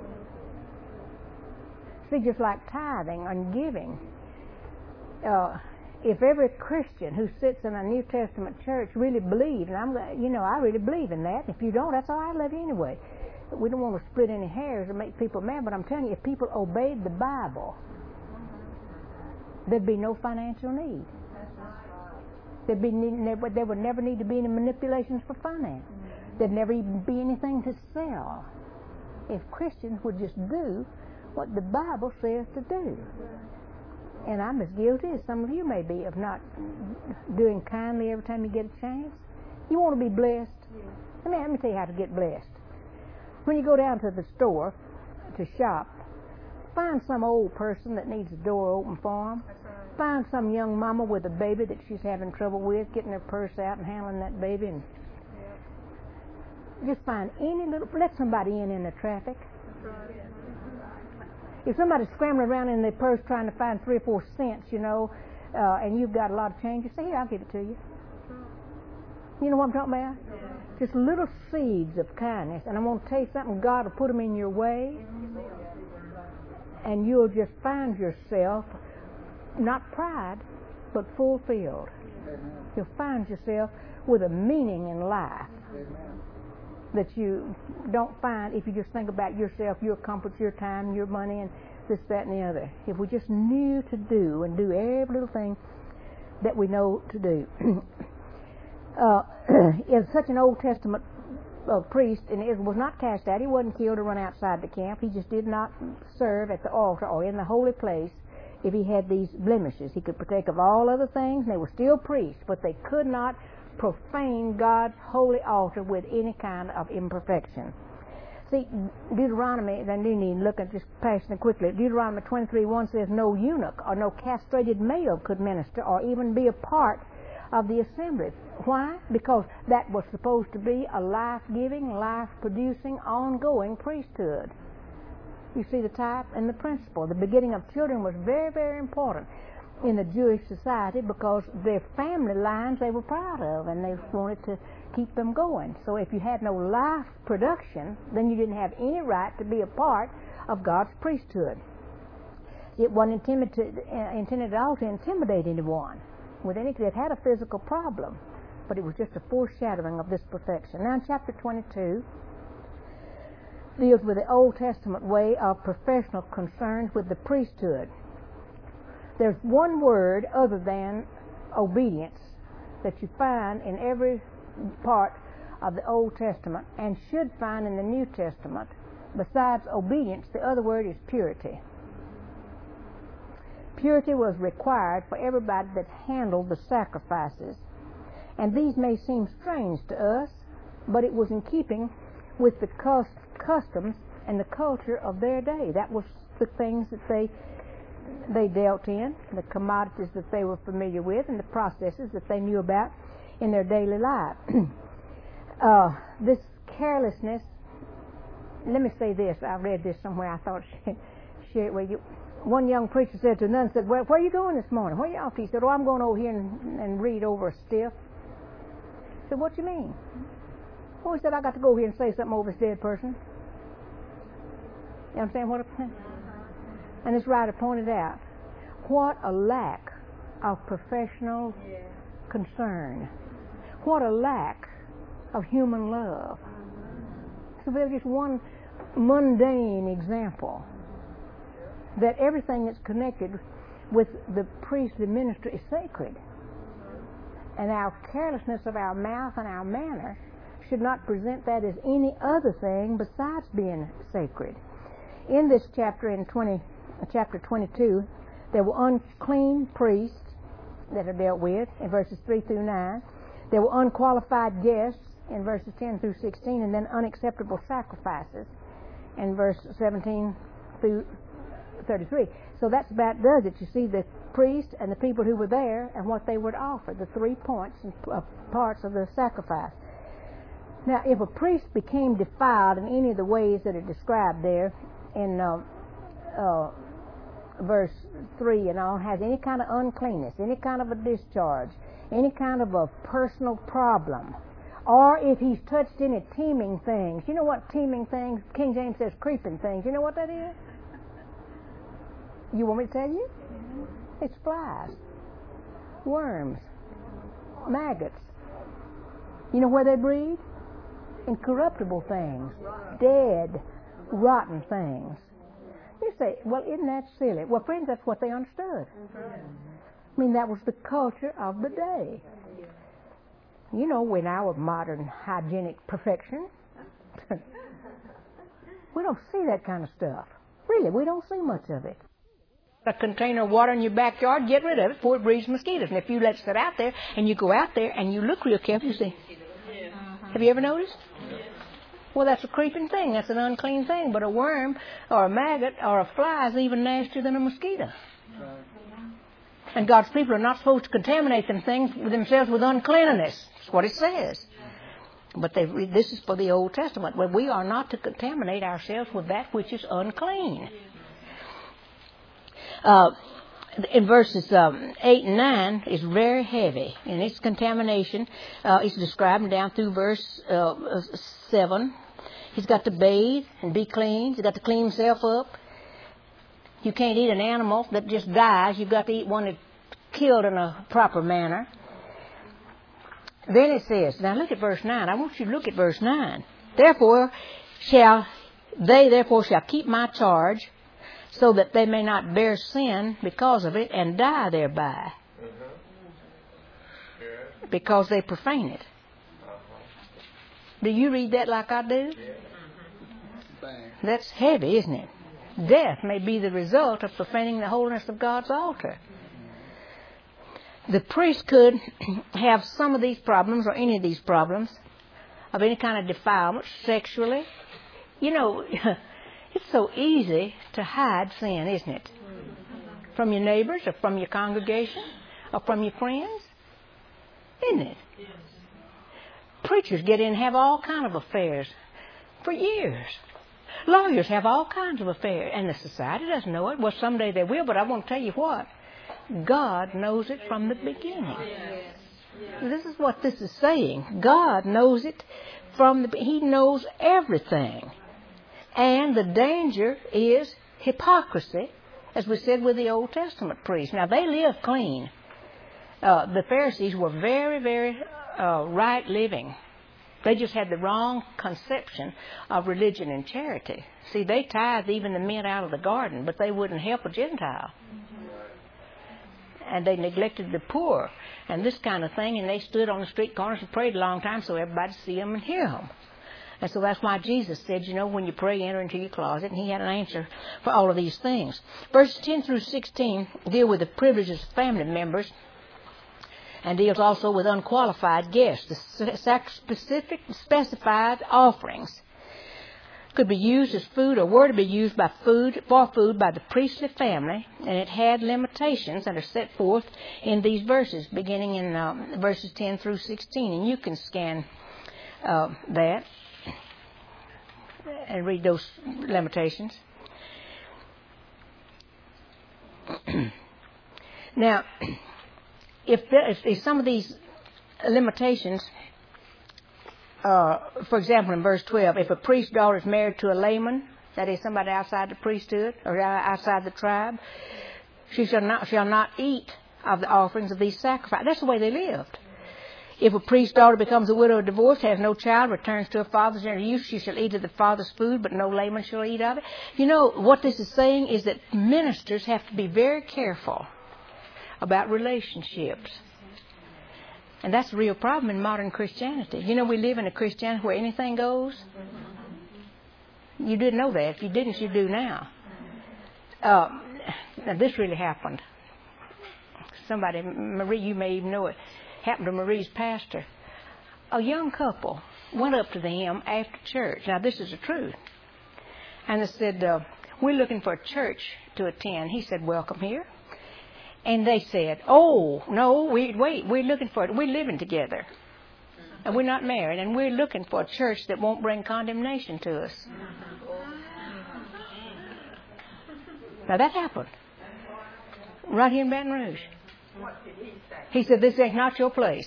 See, just like tithing and giving, uh, if every Christian who sits in a New Testament church really believed, and I'm, you know, I really believe in that. If you don't, that's all right, I love you anyway. We don't want to split any hairs or make people mad, but I'm telling you, if people obeyed the Bible, there'd be no financial need. There'd be never, there would never need to be any manipulations for finance. There'd never even be anything to sell if Christians would just do what the Bible says to do. And I'm as guilty as some of you may be of not doing kindly every time you get a chance. You want to be blessed? Let me, let me tell you how to get blessed. When you go down to the store to shop, find some old person that needs the door open for them. Find some young mama with a baby that she's having trouble with, getting her purse out and handling that baby. And just find any little, let somebody in in the traffic. If somebody's scrambling around in their purse trying to find three or four cents, you know, uh, and you've got a lot of change, you say, here, I'll give it to you. You know what I'm talking about? Just little seeds of kindness. And I'm going to tell you something, God will put them in your way, and you'll just find yourself, not pride, but fulfilled. You'll find yourself with a meaning in life that you don't find if you just think about yourself, your comforts, your time, your money, and this, that, and the other. If we just knew to do and do every little thing that we know to do. uh, is such an Old Testament uh, priest, and Israel was not cast out. He wasn't killed or run outside the camp. He just did not serve at the altar or in the holy place if he had these blemishes. He could partake of all other things, and they were still priests, but they could not profane God's holy altar with any kind of imperfection. See, Deuteronomy, I do need to look at just passing it quickly. Deuteronomy twenty-three one says, no eunuch or no castrated male could minister or even be a part of the assembly. Why? Because that was supposed to be a life-giving, life-producing, ongoing priesthood. You see the type and the principle. The begetting of children was very, very important in the Jewish society because their family lines they were proud of, and they wanted to keep them going. So if you had no life production, then you didn't have any right to be a part of God's priesthood. It wasn't intimidated, uh, intended at all to intimidate anyone with any that had a physical problem, but it was just a foreshadowing of this perfection. Now in chapter twenty-two deals with the Old Testament way of professional concerns with the priesthood. There's one word other than obedience that you find in every part of the Old Testament and should find in the New Testament. Besides obedience, the other word is purity. Purity was required for everybody that handled the sacrifices. And these may seem strange to us, but it was in keeping with the customs and the culture of their day. That was the things that they they dealt in, the commodities that they were familiar with, and the processes that they knew about in their daily life. uh, this carelessness, let me say this, I read this somewhere, I thought I'd share it with you. One young preacher said to another, said, well, where are you going this morning? Where are you off to? He said, oh, I'm going over here and, and read over a stiff. I said, what do you mean? Oh, he said, I got to go over here and say something over this dead person. You understand what I'm saying? And this writer pointed out, what a lack of professional yeah. concern. What a lack of human love. So there's just one mundane example that everything that's connected with the priestly ministry is sacred. And our carelessness of our mouth and our manner should not present that as any other thing besides being sacred. In this chapter, in twenty, chapter twenty-two, there were unclean priests that are dealt with in verses three through nine. There were unqualified guests in verses ten through sixteen, and then unacceptable sacrifices in verse seventeen through thirty-three. So that's about does it. You see the priest and the people who were there and what they would offer, the three points and uh, parts of the sacrifice. Now, if a priest became defiled in any of the ways that are described there in uh, uh, verse three and on, has any kind of uncleanness, any kind of a discharge, any kind of a personal problem, or if he's touched any teeming things. You know what teeming things? King James says creeping things. You know what that is? You want me to tell you? It's flies, worms, maggots. You know where they breed? Incorruptible things, dead, rotten things. You say, well, isn't that silly? Well, friends, that's what they understood. I mean, that was the culture of the day. You know, in our modern hygienic perfection, we don't see that kind of stuff. Really, we don't see much of it. A container of water in your backyard, get rid of it before it breeds mosquitoes. And if you let it sit out there and you go out there and you look real careful, you say, have you ever noticed? Well, that's a creeping thing. That's an unclean thing. But a worm or a maggot or a fly is even nastier than a mosquito. Right. And God's people are not supposed to contaminate them things with themselves with uncleanness. That's what it says. But they, this is for the Old Testament. But we are not to contaminate ourselves with that which is unclean. Uh, in verses um, eight and nine is very heavy in its contamination. Uh, it's described down through verse uh, seven. He's got to bathe and be clean. He's got to clean himself up. You can't eat an animal that just dies. You've got to eat one that's killed in a proper manner. Then it says, now look at verse nine. I want you to look at verse nine. Therefore shall they therefore shall keep my charge, so that they may not bear sin because of it and die thereby. Mm-hmm. Yeah. Because they profane it. Uh-huh. Do you read that like I do? Yeah. That's heavy, isn't it? Death may be the result of profaning the holiness of God's altar. The priest could have some of these problems or any of these problems of any kind of defilement sexually. You know, it's so easy to hide sin, isn't it? From your neighbors or from your congregation or from your friends. Isn't it? Preachers get in and have all kinds of affairs for years. Lawyers have all kinds of affairs, and the society doesn't know it. Well, someday they will, but I want to tell you what. God knows it from the beginning. This is what this is saying. God knows it from the He knows everything. And the danger is hypocrisy, as we said with the Old Testament priests. Now, they lived clean. Uh, the Pharisees were very, very uh, right living. They just had the wrong conception of religion and charity. See, they tithed even the mint out of the garden, but they wouldn't help a Gentile. And they neglected the poor and this kind of thing, and they stood on the street corners and prayed a long time so everybody could see them and hear them. And so that's why Jesus said, you know, when you pray, enter into your closet, and he had an answer for all of these things. Verses ten through sixteen deal with the privileges of family members and deals also with unqualified guests. The specific specified offerings could be used as food or were to be used by food for food by the priestly family, and it had limitations that are set forth in these verses, beginning in um, verses ten through sixteen. And you can scan uh, that and read those limitations. Now, if, there, if, if some of these limitations, uh, for example, in verse twelve, if a priest's daughter is married to a layman, that is somebody outside the priesthood or outside the tribe, she shall not shall not eat of the offerings of these sacrifices. That's the way they lived. If a priest's daughter becomes a widow or divorced, has no child, returns to her father's in her youth, she shall eat of the father's food, but no layman shall eat of it. You know, what this is saying is that ministers have to be very careful about relationships. And that's a real problem in modern Christianity. You know, we live in a Christianity where anything goes. You didn't know that. If you didn't, you do now. Uh, now, this really happened. Somebody, Marie, you may even know it, happened to Marie's pastor. A young couple went up to him after church. Now, this is the truth. And they said, uh, we're looking for a church to attend. He said, welcome here. And they said, oh, no, we, wait, we're looking for it. We're living together. And we're not married. And we're looking for a church that won't bring condemnation to us. Now, that happened. Right here in Baton Rouge. What did he say? He said, this ain't not your place.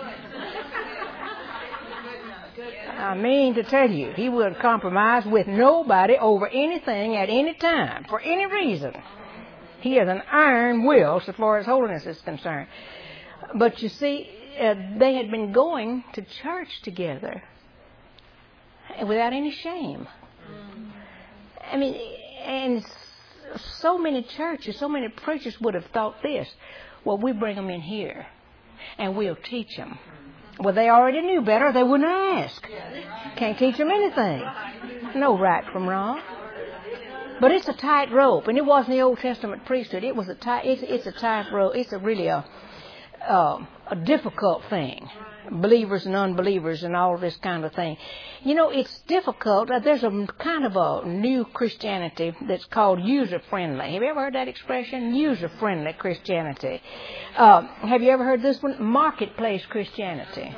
I mean to tell you, he would compromise with nobody over anything at any time, for any reason. He has an iron will so far as holiness is concerned. But you see, uh, they had been going to church together without any shame. I mean, and so many churches, so many preachers would have thought this. Well, we bring them in here, and we'll teach them. Well, they already knew better. They wouldn't ask. Can't teach them anything. No right from wrong. But it's a tight rope, and it wasn't the Old Testament priesthood. It was a tight. It's, it's a tight rope. It's a really a, uh, a difficult thing. Believers and unbelievers and all this kind of thing. You know, it's difficult. Uh, there's a kind of a new Christianity that's called user-friendly. Have you ever heard that expression? User-friendly Christianity. Uh, have you ever heard this one? Marketplace Christianity.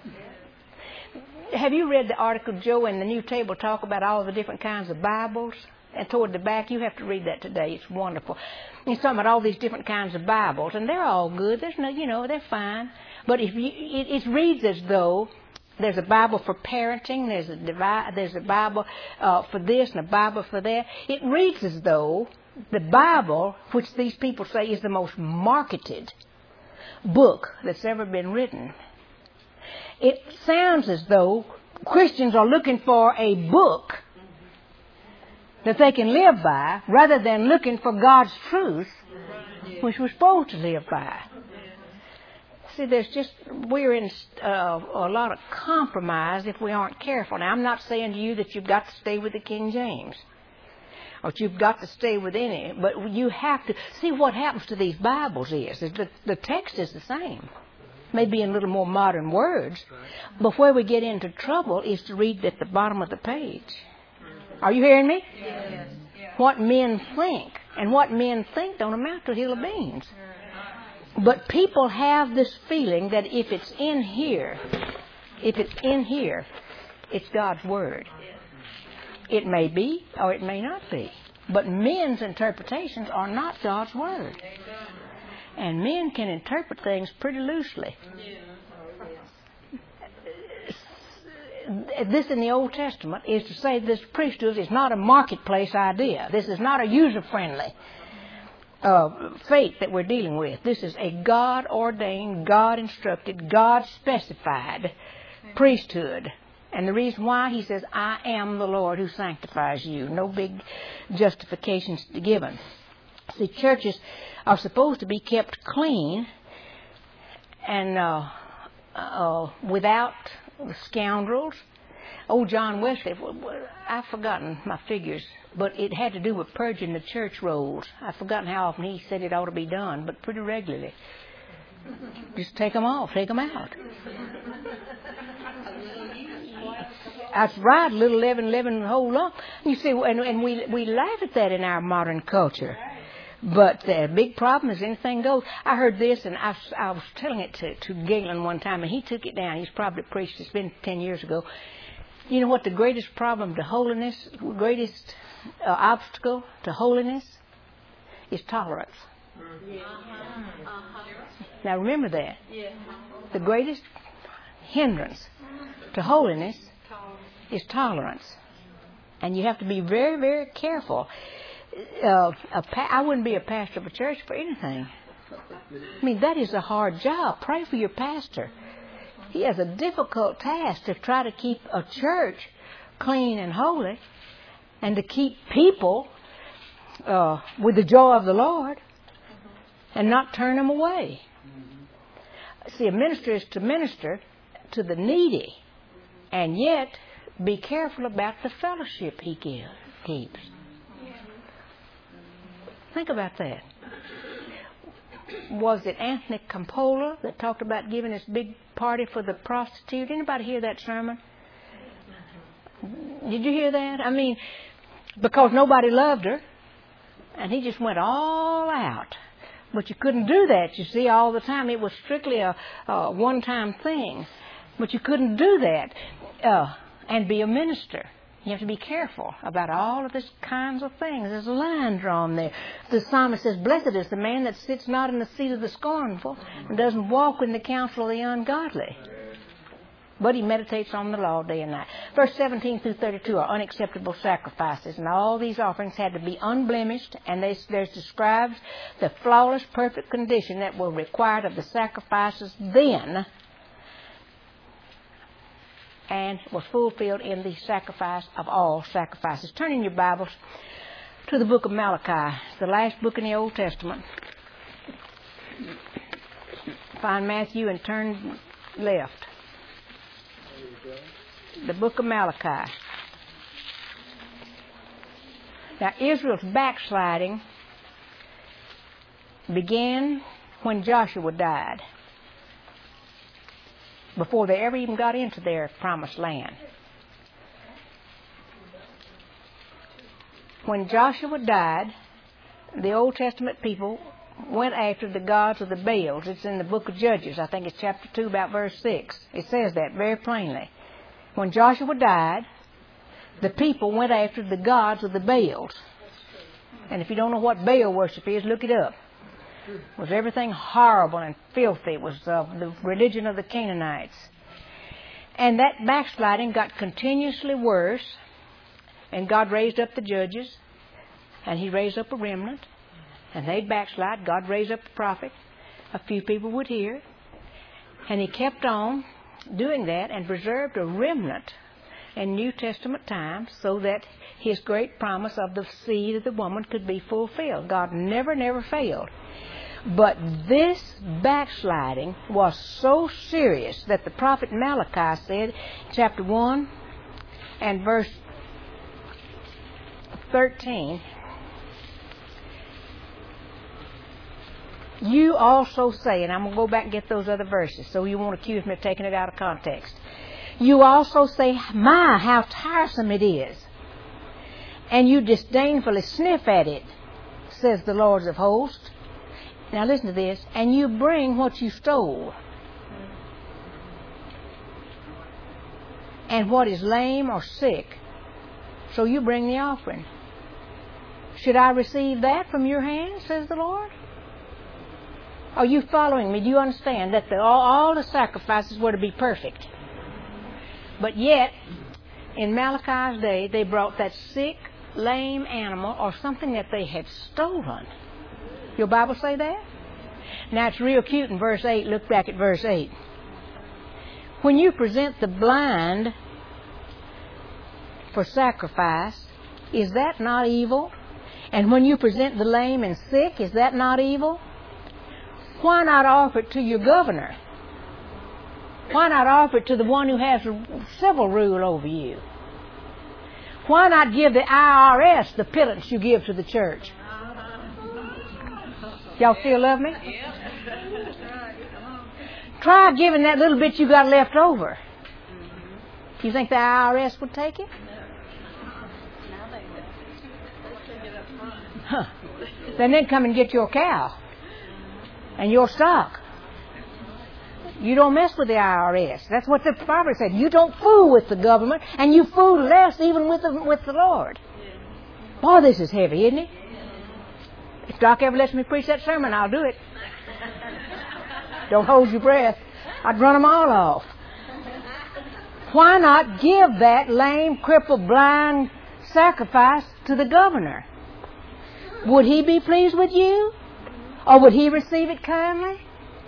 Have you read the article, Joe, in the New Table talk about all the different kinds of Bibles? And toward the back, you have to read that today. It's wonderful. He's talking about all these different kinds of Bibles, and they're all good. There's no, you know, they're fine. But if you, it, it reads as though there's a Bible for parenting, there's a divi- there's a Bible uh, for this and a Bible for that. It reads as though the Bible, which these people say is the most marketed book that's ever been written, it sounds as though Christians are looking for a book that they can live by rather than looking for God's truth, which we're supposed to live by. See, there's just, we're in uh, a lot of compromise if we aren't careful. Now, I'm not saying to you that you've got to stay with the King James or that you've got to stay with any, but you have to. See, what happens to these Bibles is, is that the text is the same. Maybe in a little more modern words, but where we get into trouble is to read at the bottom of the page. Are you hearing me? Yes. What men think, and what men think don't amount to a hill of beans. But people have this feeling that if it's in here, if it's in here, it's God's Word. It may be, or it may not be. But men's interpretations are not God's Word. And men can interpret things pretty loosely. This in the Old Testament is to say this priesthood is not a marketplace idea. This is not a user-friendly uh, faith that we're dealing with. This is a God-ordained, God-instructed, God-specified priesthood. And the reason why, he says, I am the Lord who sanctifies you. No big justifications given. See, churches are supposed to be kept clean and uh, uh, without scoundrels. Old John Wesley, I've forgotten my figures, but it had to do with purging the church rolls. I've forgotten how often he said it ought to be done, but pretty regularly. Just take them off, take them out. That's right, little leaven, leaven the whole lump. You see, and, and we we laugh at that in our modern culture. But the big problem is anything goes. I heard this, and I, I was telling it to, to Galen one time, and he took it down. He's probably preached, it's been ten years ago. You know what the greatest problem to holiness, greatest uh, obstacle to holiness is tolerance. Yeah. Uh-huh. Now remember that. Yeah. The greatest hindrance to holiness is tolerance. And you have to be very, very careful. Uh, a pa- I wouldn't be a pastor of a church for anything. I mean, that is a hard job. Pray for your pastor. He has a difficult task to try to keep a church clean and holy and to keep people uh, with the joy of the Lord and not turn them away. See, a minister is to minister to the needy and yet be careful about the fellowship he gives, keeps. Think about that. Was it Anthony Campola that talked about giving this big party for the prostitute? Anybody hear that sermon? Did you hear that? I mean, because nobody loved her, and he just went all out. But you couldn't do that, you see, all the time. It was strictly a, a one-time thing. But you couldn't do that uh, and be a minister. You have to be careful about all of these kinds of things. There's a line drawn there. The psalmist says, blessed is the man that sits not in the seat of the scornful and doesn't walk in the counsel of the ungodly. But he meditates on the law day and night. Verse seventeen through thirty-two are unacceptable sacrifices, and all these offerings had to be unblemished, and there's, there's describes the flawless, perfect condition that were required of the sacrifices then, and was fulfilled in the sacrifice of all sacrifices. Turn in your Bibles to the book of Malachi, the last book in the Old Testament. Find Matthew and turn left. The book of Malachi. Now, Israel's backsliding began when Joshua died. before they ever even got into their promised land. When Joshua died, the Old Testament people went after the gods of the Baals. It's in the book of Judges. I think it's chapter two, about verse six. It says that very plainly. When Joshua died, the people went after the gods of the Baals. And if you don't know what Baal worship is, look it up. It was everything horrible and filthy. It was uh, the religion of the Canaanites. And that backsliding got continuously worse. And God raised up the judges. And He raised up a remnant. And they'd backslide. God raised up the prophet. A few people would hear. And He kept on doing that and preserved a remnant in New Testament times so that His great promise of the seed of the woman could be fulfilled. God never, never failed. But this backsliding was so serious that the prophet Malachi said, chapter one and verse thirteen, you also say, and I'm going to go back and get those other verses so you won't accuse me of taking it out of context. You also say, my, how tiresome it is. And you disdainfully sniff at it, says the Lord of hosts. Now listen to this. And you bring what you stole. And what is lame or sick. So you bring the offering. Should I receive that from your hand, says the Lord? Are you following me? Do you understand that the, all, all the sacrifices were to be perfect? But yet, in Malachi's day, they brought that sick, lame animal or something that they had stolen. Your Bible say that? Now it's real cute in verse eight. Look back at verse eight. When you present the blind for sacrifice, is that not evil? And when you present the lame and sick, is that not evil? Why not offer it to your governor? Why not offer it to the one who has civil rule over you? Why not give the I R S the pittance you give to the church? Y'all still love me? Try giving that little bit you got left over. Do you think the I R S would take it? Huh. Then they'd come and get your cow and your stock. You don't mess with the I R S. That's what the prophet said. You don't fool with the government, and you fool less even with the, with the Lord. Boy, this is heavy, isn't it? If Doc ever lets me preach that sermon, I'll do it. Don't hold your breath. I'd run them all off. Why not give that lame, crippled, blind sacrifice to the governor? Would he be pleased with you? Or would he receive it kindly?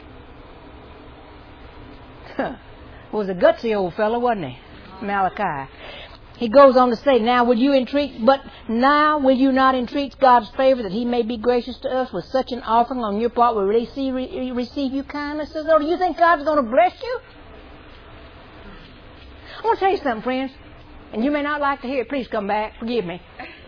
Was a gutsy old fellow, wasn't he? Malachi. He goes on to say, now will you entreat, but now will you not entreat God's favor that He may be gracious to us with such an offering on your part will receive, receive you kindness? Says, oh, do you think God's going to bless you? I want to tell you something, friends, and you may not like to hear it. Please come back. Forgive me.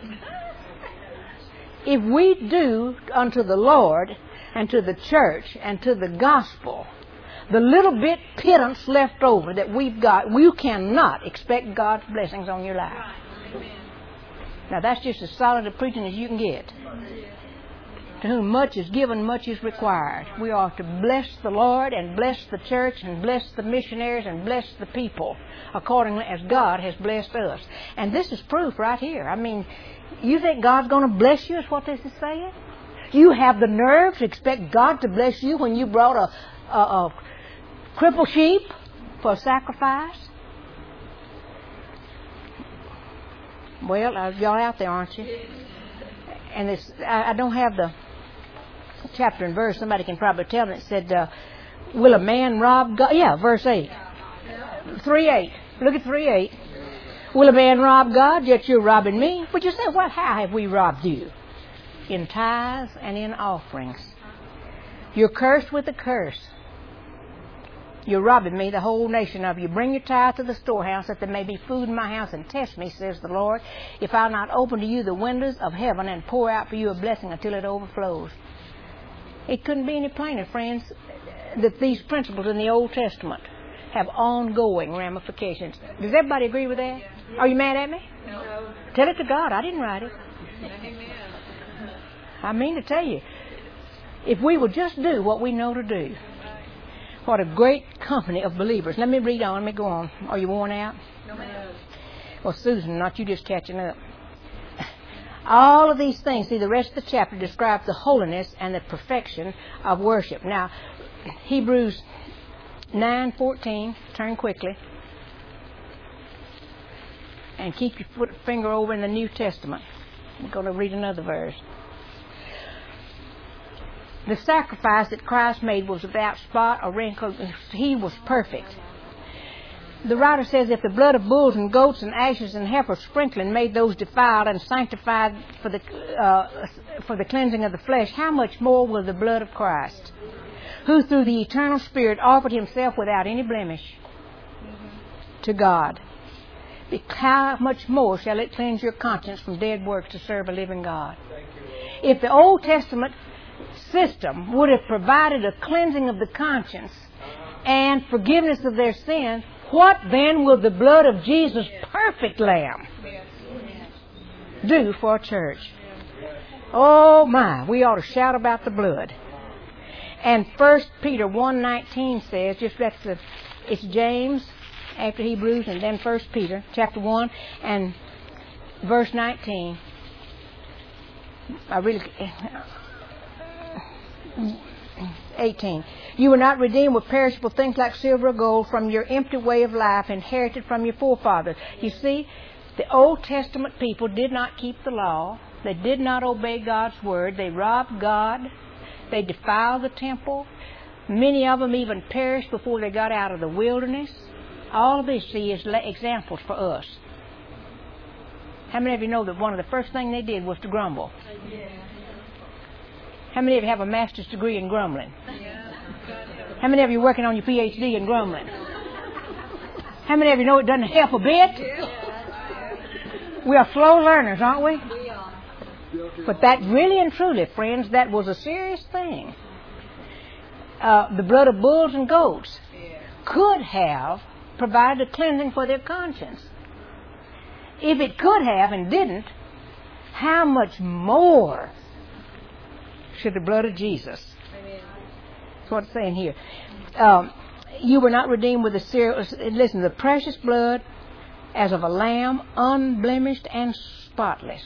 If we do unto the Lord and to the church and to the gospel the little bit pittance left over that we've got, you cannot expect God's blessings on your life. Now that's just as solid a preaching as you can get. To whom much is given, much is required. We are to bless the Lord and bless the church and bless the missionaries and bless the people accordingly as God has blessed us. And this is proof right here. I mean, you think God's going to bless you is what this is saying? You have the nerve to expect God to bless you when you brought a, a, a crippled sheep for sacrifice? Well, uh, y'all out there, aren't you? And it's, I, I don't have the chapter and verse. Somebody can probably tell me. It said, uh, will a man rob God? Yeah, verse eight. three eight. Look at three eight. Will a man rob God? Yet you're robbing me. But you say, well, how have we robbed you? In tithes and in offerings. You're cursed with a curse. You're robbing me, the whole nation of you. Bring your tithe to the storehouse, that there may be food in my house, and test me, says the Lord, if I'll not open to you the windows of heaven and pour out for you a blessing until it overflows. It couldn't be any plainer, friends, that these principles in the Old Testament have ongoing ramifications. Does everybody agree with that? Are you mad at me? No. Tell it to God. I didn't write it. Amen. I mean to tell you, if we would just do what we know to do, what a great company of believers. Let me read on. Let me go on. Are you worn out? No, ma'am. Well, Susan, not you just catching up. All of these things, see, the rest of the chapter describes the holiness and the perfection of worship. Now, Hebrews nine fourteen, turn quickly, and keep your foot, finger over in the New Testament. We're going to read another verse. The sacrifice that Christ made was without spot or wrinkle. He was perfect. The writer says, if the blood of bulls and goats and ashes and heifer sprinkling made those defiled and sanctified for the uh, for the cleansing of the flesh, how much more will the blood of Christ, who through the eternal Spirit offered himself without any blemish to God, how much more shall it cleanse your conscience from dead works to serve a living God? If the Old Testament system would have provided a cleansing of the conscience and forgiveness of their sin, what then will the blood of Jesus, perfect Lamb, do for a church? Oh my, we ought to shout about the blood. And First Peter one nineteen says, just that's the, it's James after Hebrews, and then First Peter chapter one and verse nineteen. I really eighteen. You were not redeemed with perishable things like silver or gold from your empty way of life inherited from your forefathers. You see, the Old Testament people did not keep the law. They did not obey God's word. They robbed God. They defiled the temple. Many of them even perished before they got out of the wilderness. All of this, see, is examples for us. How many of you know that one of the first things they did was to grumble? Yeah. How many of you have a master's degree in grumbling? Yeah. How many of you are working on your P H D in grumbling? How many of you know it doesn't help a bit? Yeah. We are slow learners, aren't we? We are. But that really and truly, friends, that was a serious thing. Uh, the blood of bulls and goats could have provided a cleansing for their conscience. If it could have and didn't, how much more should the blood of Jesus? Amen. That's what it's saying here. Um, you were not redeemed with the serious, listen, the precious blood as of a lamb, unblemished and spotless.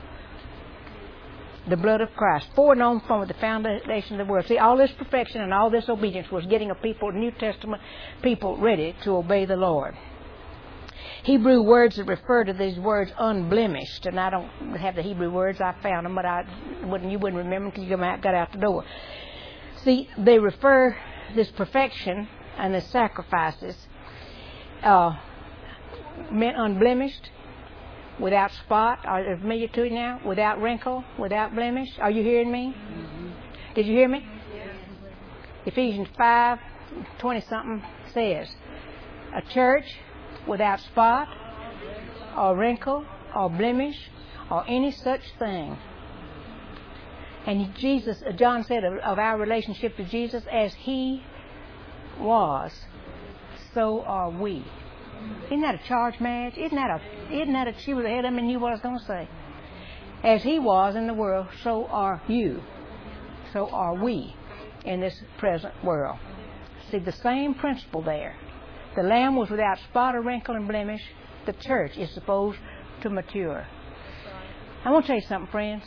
The blood of Christ, foreknown from the foundation of the world. See, all this perfection and all this obedience was getting a people, New Testament people, ready to obey the Lord. Hebrew words that refer to these words unblemished, and I don't have the Hebrew words, I found them, but I wouldn't, you wouldn't remember them until you got out the door. See, they refer this perfection and the sacrifices uh, meant unblemished, without spot. Are you familiar to it now? Without wrinkle, without blemish. Are you hearing me? Mm-hmm. Did you hear me? Yes. Ephesians five twenty something says, a church without spot or wrinkle or blemish or any such thing. And Jesus, John said of, of our relationship to Jesus, as He was, so are we. Isn't that a charge match? Isn't that a, isn't that a, she was ahead of me and knew what I was going to say. As He was in the world, so are you. So are we in this present world. See, the same principle there. The Lamb was without spot or wrinkle and blemish. The church is supposed to mature. I want to tell you something, friends.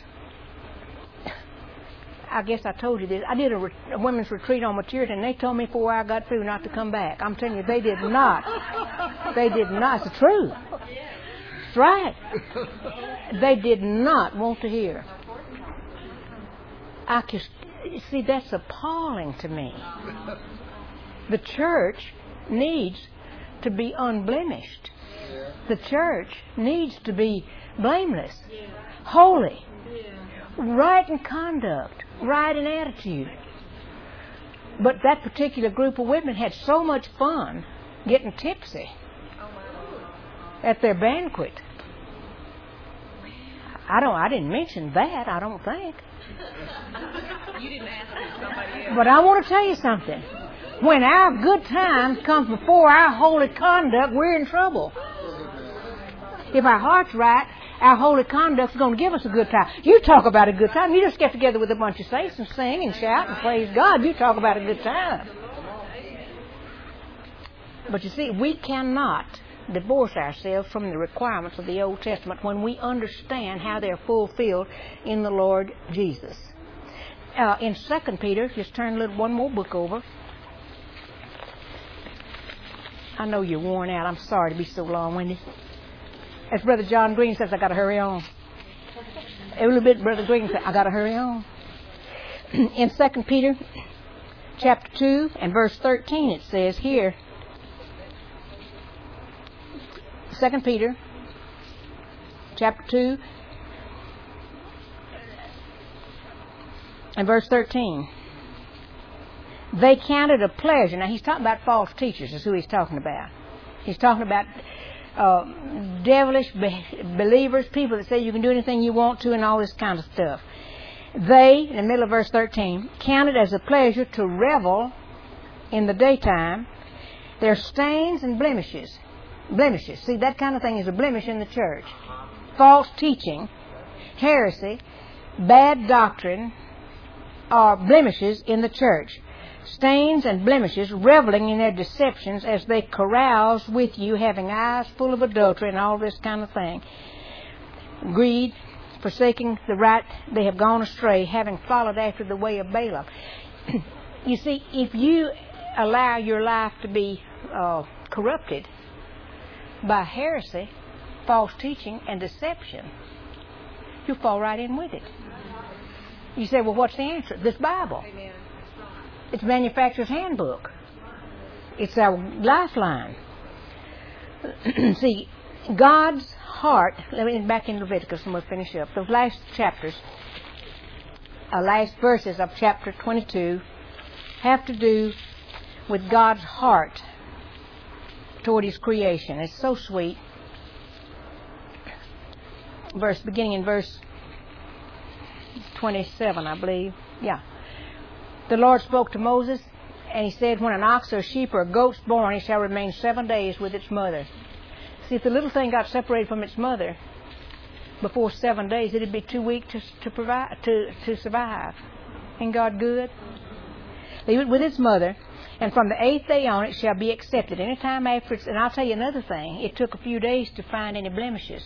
I guess I told you this. I did a, re- a women's retreat on maturity, and they told me before I got through not to come back. I'm telling you, they did not. They did not. It's the truth. It's right. They did not want to hear. I just, see, that's appalling to me. The church needs to be unblemished. The church needs to be blameless, holy, right in conduct, right in attitude. But that particular group of women had so much fun getting tipsy at their banquet. I don't. I didn't mention that. I don't think. You didn't ask somebody else. But I want to tell you something. When our good times come before our holy conduct, we're in trouble. If our heart's right, our holy conduct's going to give us a good time. You talk about a good time. You just get together with a bunch of saints and sing and shout and praise God. You talk about a good time. But you see, we cannot divorce ourselves from the requirements of the Old Testament when we understand how they're fulfilled in the Lord Jesus. Uh, in Second Peter, just turn a little, one more book over. I know you're worn out. I'm sorry to be so long-winded. As Brother John Green says, I got to hurry on. A little bit, Brother Green said, I got to hurry on. In Second Peter, chapter two and verse thirteen, it says here. Second Peter, chapter two, and verse thirteen. They counted a pleasure. Now, he's talking about false teachers, is who he's talking about. He's talking about uh, devilish be- believers, people that say you can do anything you want to and all this kind of stuff. They, in the middle of verse thirteen, counted as a pleasure to revel in the daytime their stains and blemishes. Blemishes. See, that kind of thing is a blemish in the church. False teaching, heresy, bad doctrine are blemishes in the church. Stains and blemishes, reveling in their deceptions as they carouse with you, having eyes full of adultery and all this kind of thing. Greed, forsaking the right, they have gone astray, having followed after the way of Balaam. You see, if you allow your life to be uh, corrupted by heresy, false teaching, and deception, you'll fall right in with it. You say, well, what's the answer? This Bible. Amen. It's manufacturer's handbook. It's our lifeline. See, God's heart, let me back in Leviticus and we'll finish up. Those last chapters, uh, last verses of chapter twenty-two have to do with God's heart toward His creation. It's so sweet. Verse beginning in verse twenty-seven, I believe. Yeah. The Lord spoke to Moses, and He said, when an ox or a sheep or a goat's born, it shall remain seven days with its mother. See, if the little thing got separated from its mother before seven days, it'd be too weak to to provide to to survive. Ain't God good? Leave it with its mother, and from the eighth day on, it shall be accepted. Any time after it's, and I'll tell you another thing. It took a few days to find any blemishes.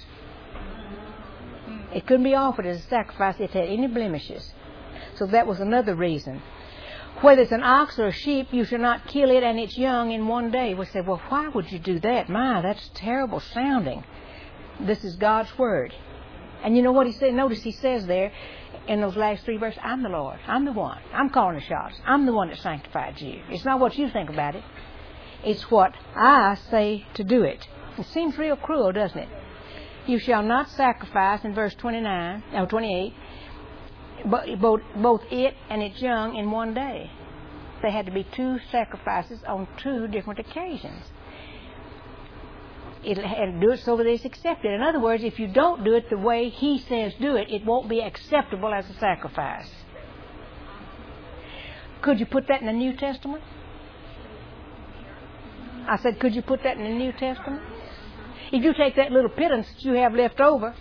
It couldn't be offered as a sacrifice if it had any blemishes. So that was another reason. Whether it's an ox or a sheep, you shall not kill it and its young in one day. We say, well, why would you do that? My, that's terrible sounding. This is God's Word. And you know what He said? Notice He says there in those last three verses, I'm the Lord. I'm the one. I'm calling the shots. I'm the one that sanctified you. It's not what you think about it. It's what I say to do it. It seems real cruel, doesn't it? You shall not sacrifice, in verse twenty-nine, no, twenty-eight, but both, both it and its young in one day. There had to be two sacrifices on two different occasions. It had to do it so that it's accepted. In other words, if you don't do it the way He says do it, it won't be acceptable as a sacrifice. Could you put that in the New Testament? I said, could you put that in the New Testament? If you take that little pittance that you have left over,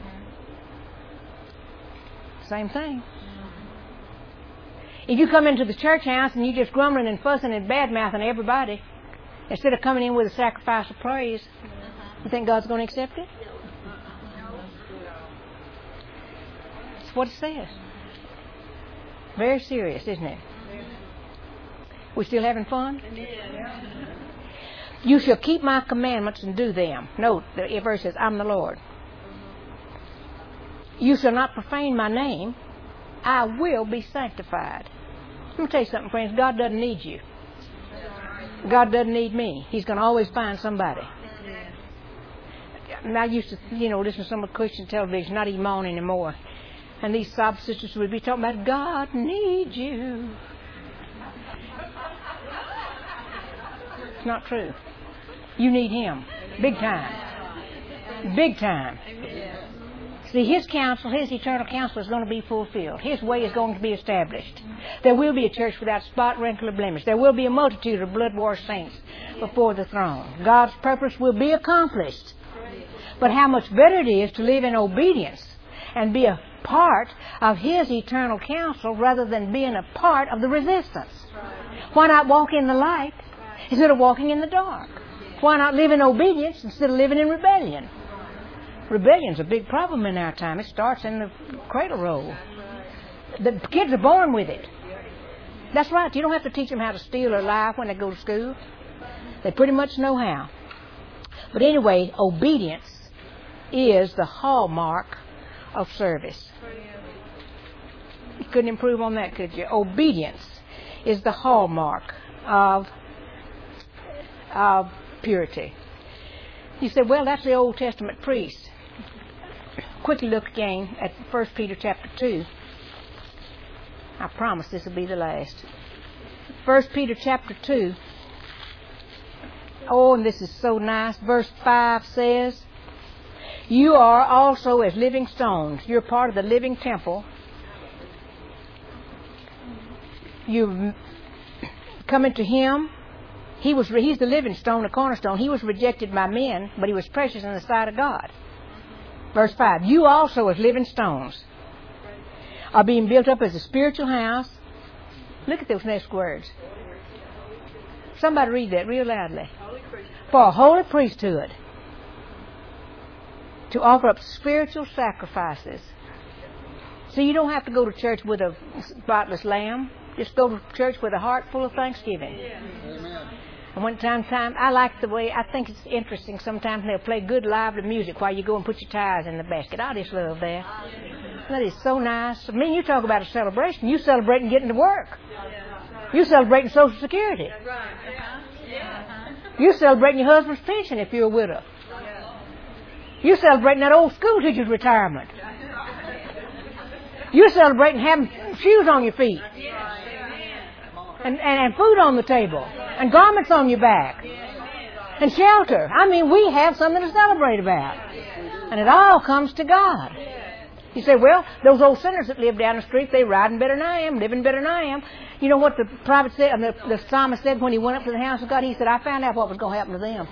same thing. If you come into the church house and you're just grumbling and fussing and bad-mouthing everybody, instead of coming in with a sacrifice of praise, you think God's going to accept it? That's what it says. Very serious, isn't it? We still having fun? You shall keep my commandments and do them. Note, the verse says, I'm the Lord. You shall not profane my name. I will be sanctified. Let me tell you something, friends. God doesn't need you. God doesn't need me. He's going to always find somebody. And I used to, you know, listen to some of the Christian television, not even on anymore. And these sob sisters would be talking about, God needs you. It's not true. You need Him. Big time. Big time. See, His counsel, His eternal counsel is going to be fulfilled. His way is going to be established. There will be a church without spot, wrinkle, or blemish. There will be a multitude of blood-washed saints before the throne. God's purpose will be accomplished. But how much better it is to live in obedience and be a part of His eternal counsel rather than being a part of the resistance. Why not walk in the light instead of walking in the dark? Why not live in obedience instead of living in rebellion? Rebellion's a big problem in our time. It starts in the cradle roll. The kids are born with it. That's right. You don't have to teach them how to steal or lie when they go to school. They pretty much know how. But anyway, obedience is the hallmark of service. You couldn't improve on that, could you? Obedience is the hallmark of, of purity. You said, well, that's the Old Testament priest. Quickly look again at First Peter chapter two. I promise this will be the last. First Peter chapter two. Oh, and this is so nice. Verse five says, you are also as living stones. You're part of the living temple. You've come into Him. He was, he's the living stone, the cornerstone. He was rejected by men, but He was precious in the sight of God. Verse five, you also as living stones are being built up as a spiritual house. Look at those next words. Somebody read that real loudly. For a holy priesthood, to offer up spiritual sacrifices. So you don't have to go to church with a spotless lamb. Just go to church with a heart full of thanksgiving. Amen. And one time, time, I like the way, I think it's interesting sometimes they'll play good lively music while you go and put your tithes in the basket. I just love that. That is so nice. I mean, you talk about a celebration. You celebrating getting to work. You celebrating Social Security. You celebrating your husband's pension if you're a widow. You celebrating that old school teacher's retirement. You're celebrating having shoes on your feet. And, and, and food on the table. And garments on your back. And shelter. I mean, we have something to celebrate about. And it all comes to God. You say, well, those old sinners that live down the street, they riding better than I am, living better than I am. You know what the prophet said, the, the psalmist said when he went up to the house of God? He said, I found out what was going to happen to them.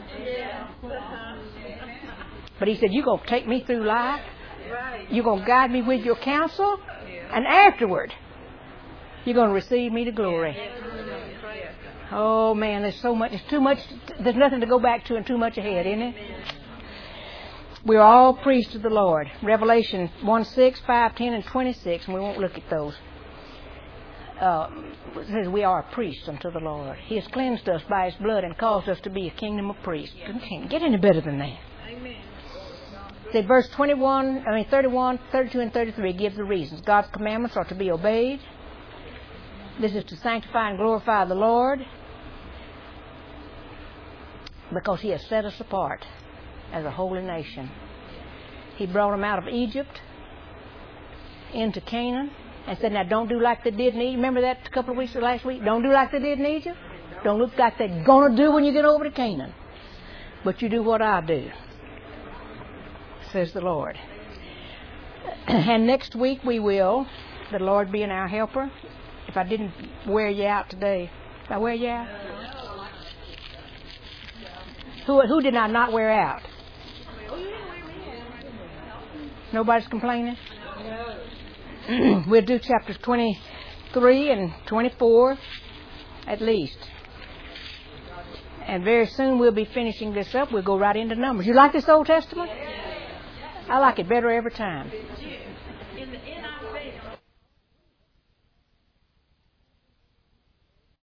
But he said, you're going to take me through life. You're going to guide me with your counsel. And afterward, you're going to receive me to glory. Oh, man, there's so much. There's too much. There's nothing to go back to and too much ahead, isn't it? We're all priests of the Lord. Revelation one six, five, ten, and twenty-six, and we won't look at those. Uh, it says we are priests unto the Lord. He has cleansed us by His blood and caused us to be a kingdom of priests. Can't get any better than that. Amen. Say verse twenty-one, I mean thirty-one, thirty-two, and thirty-three gives the reasons. God's commandments are to be obeyed. This is to sanctify and glorify the Lord, because He has set us apart as a holy nation. He brought them out of Egypt into Canaan and said, now don't do like they did in Egypt. Remember that a couple of weeks or last week? Don't do like they did in Egypt. Don't look like they're going to do when you get over to Canaan. But you do what I do, says the Lord. And next week we will, the Lord being our helper. If I didn't wear you out today, did I wear you out? Who, who did I not wear out? Nobody's complaining? We'll do chapters twenty-three and twenty-four at least. And very soon we'll be finishing this up. We'll go right into Numbers. You like this Old Testament? I like it better every time.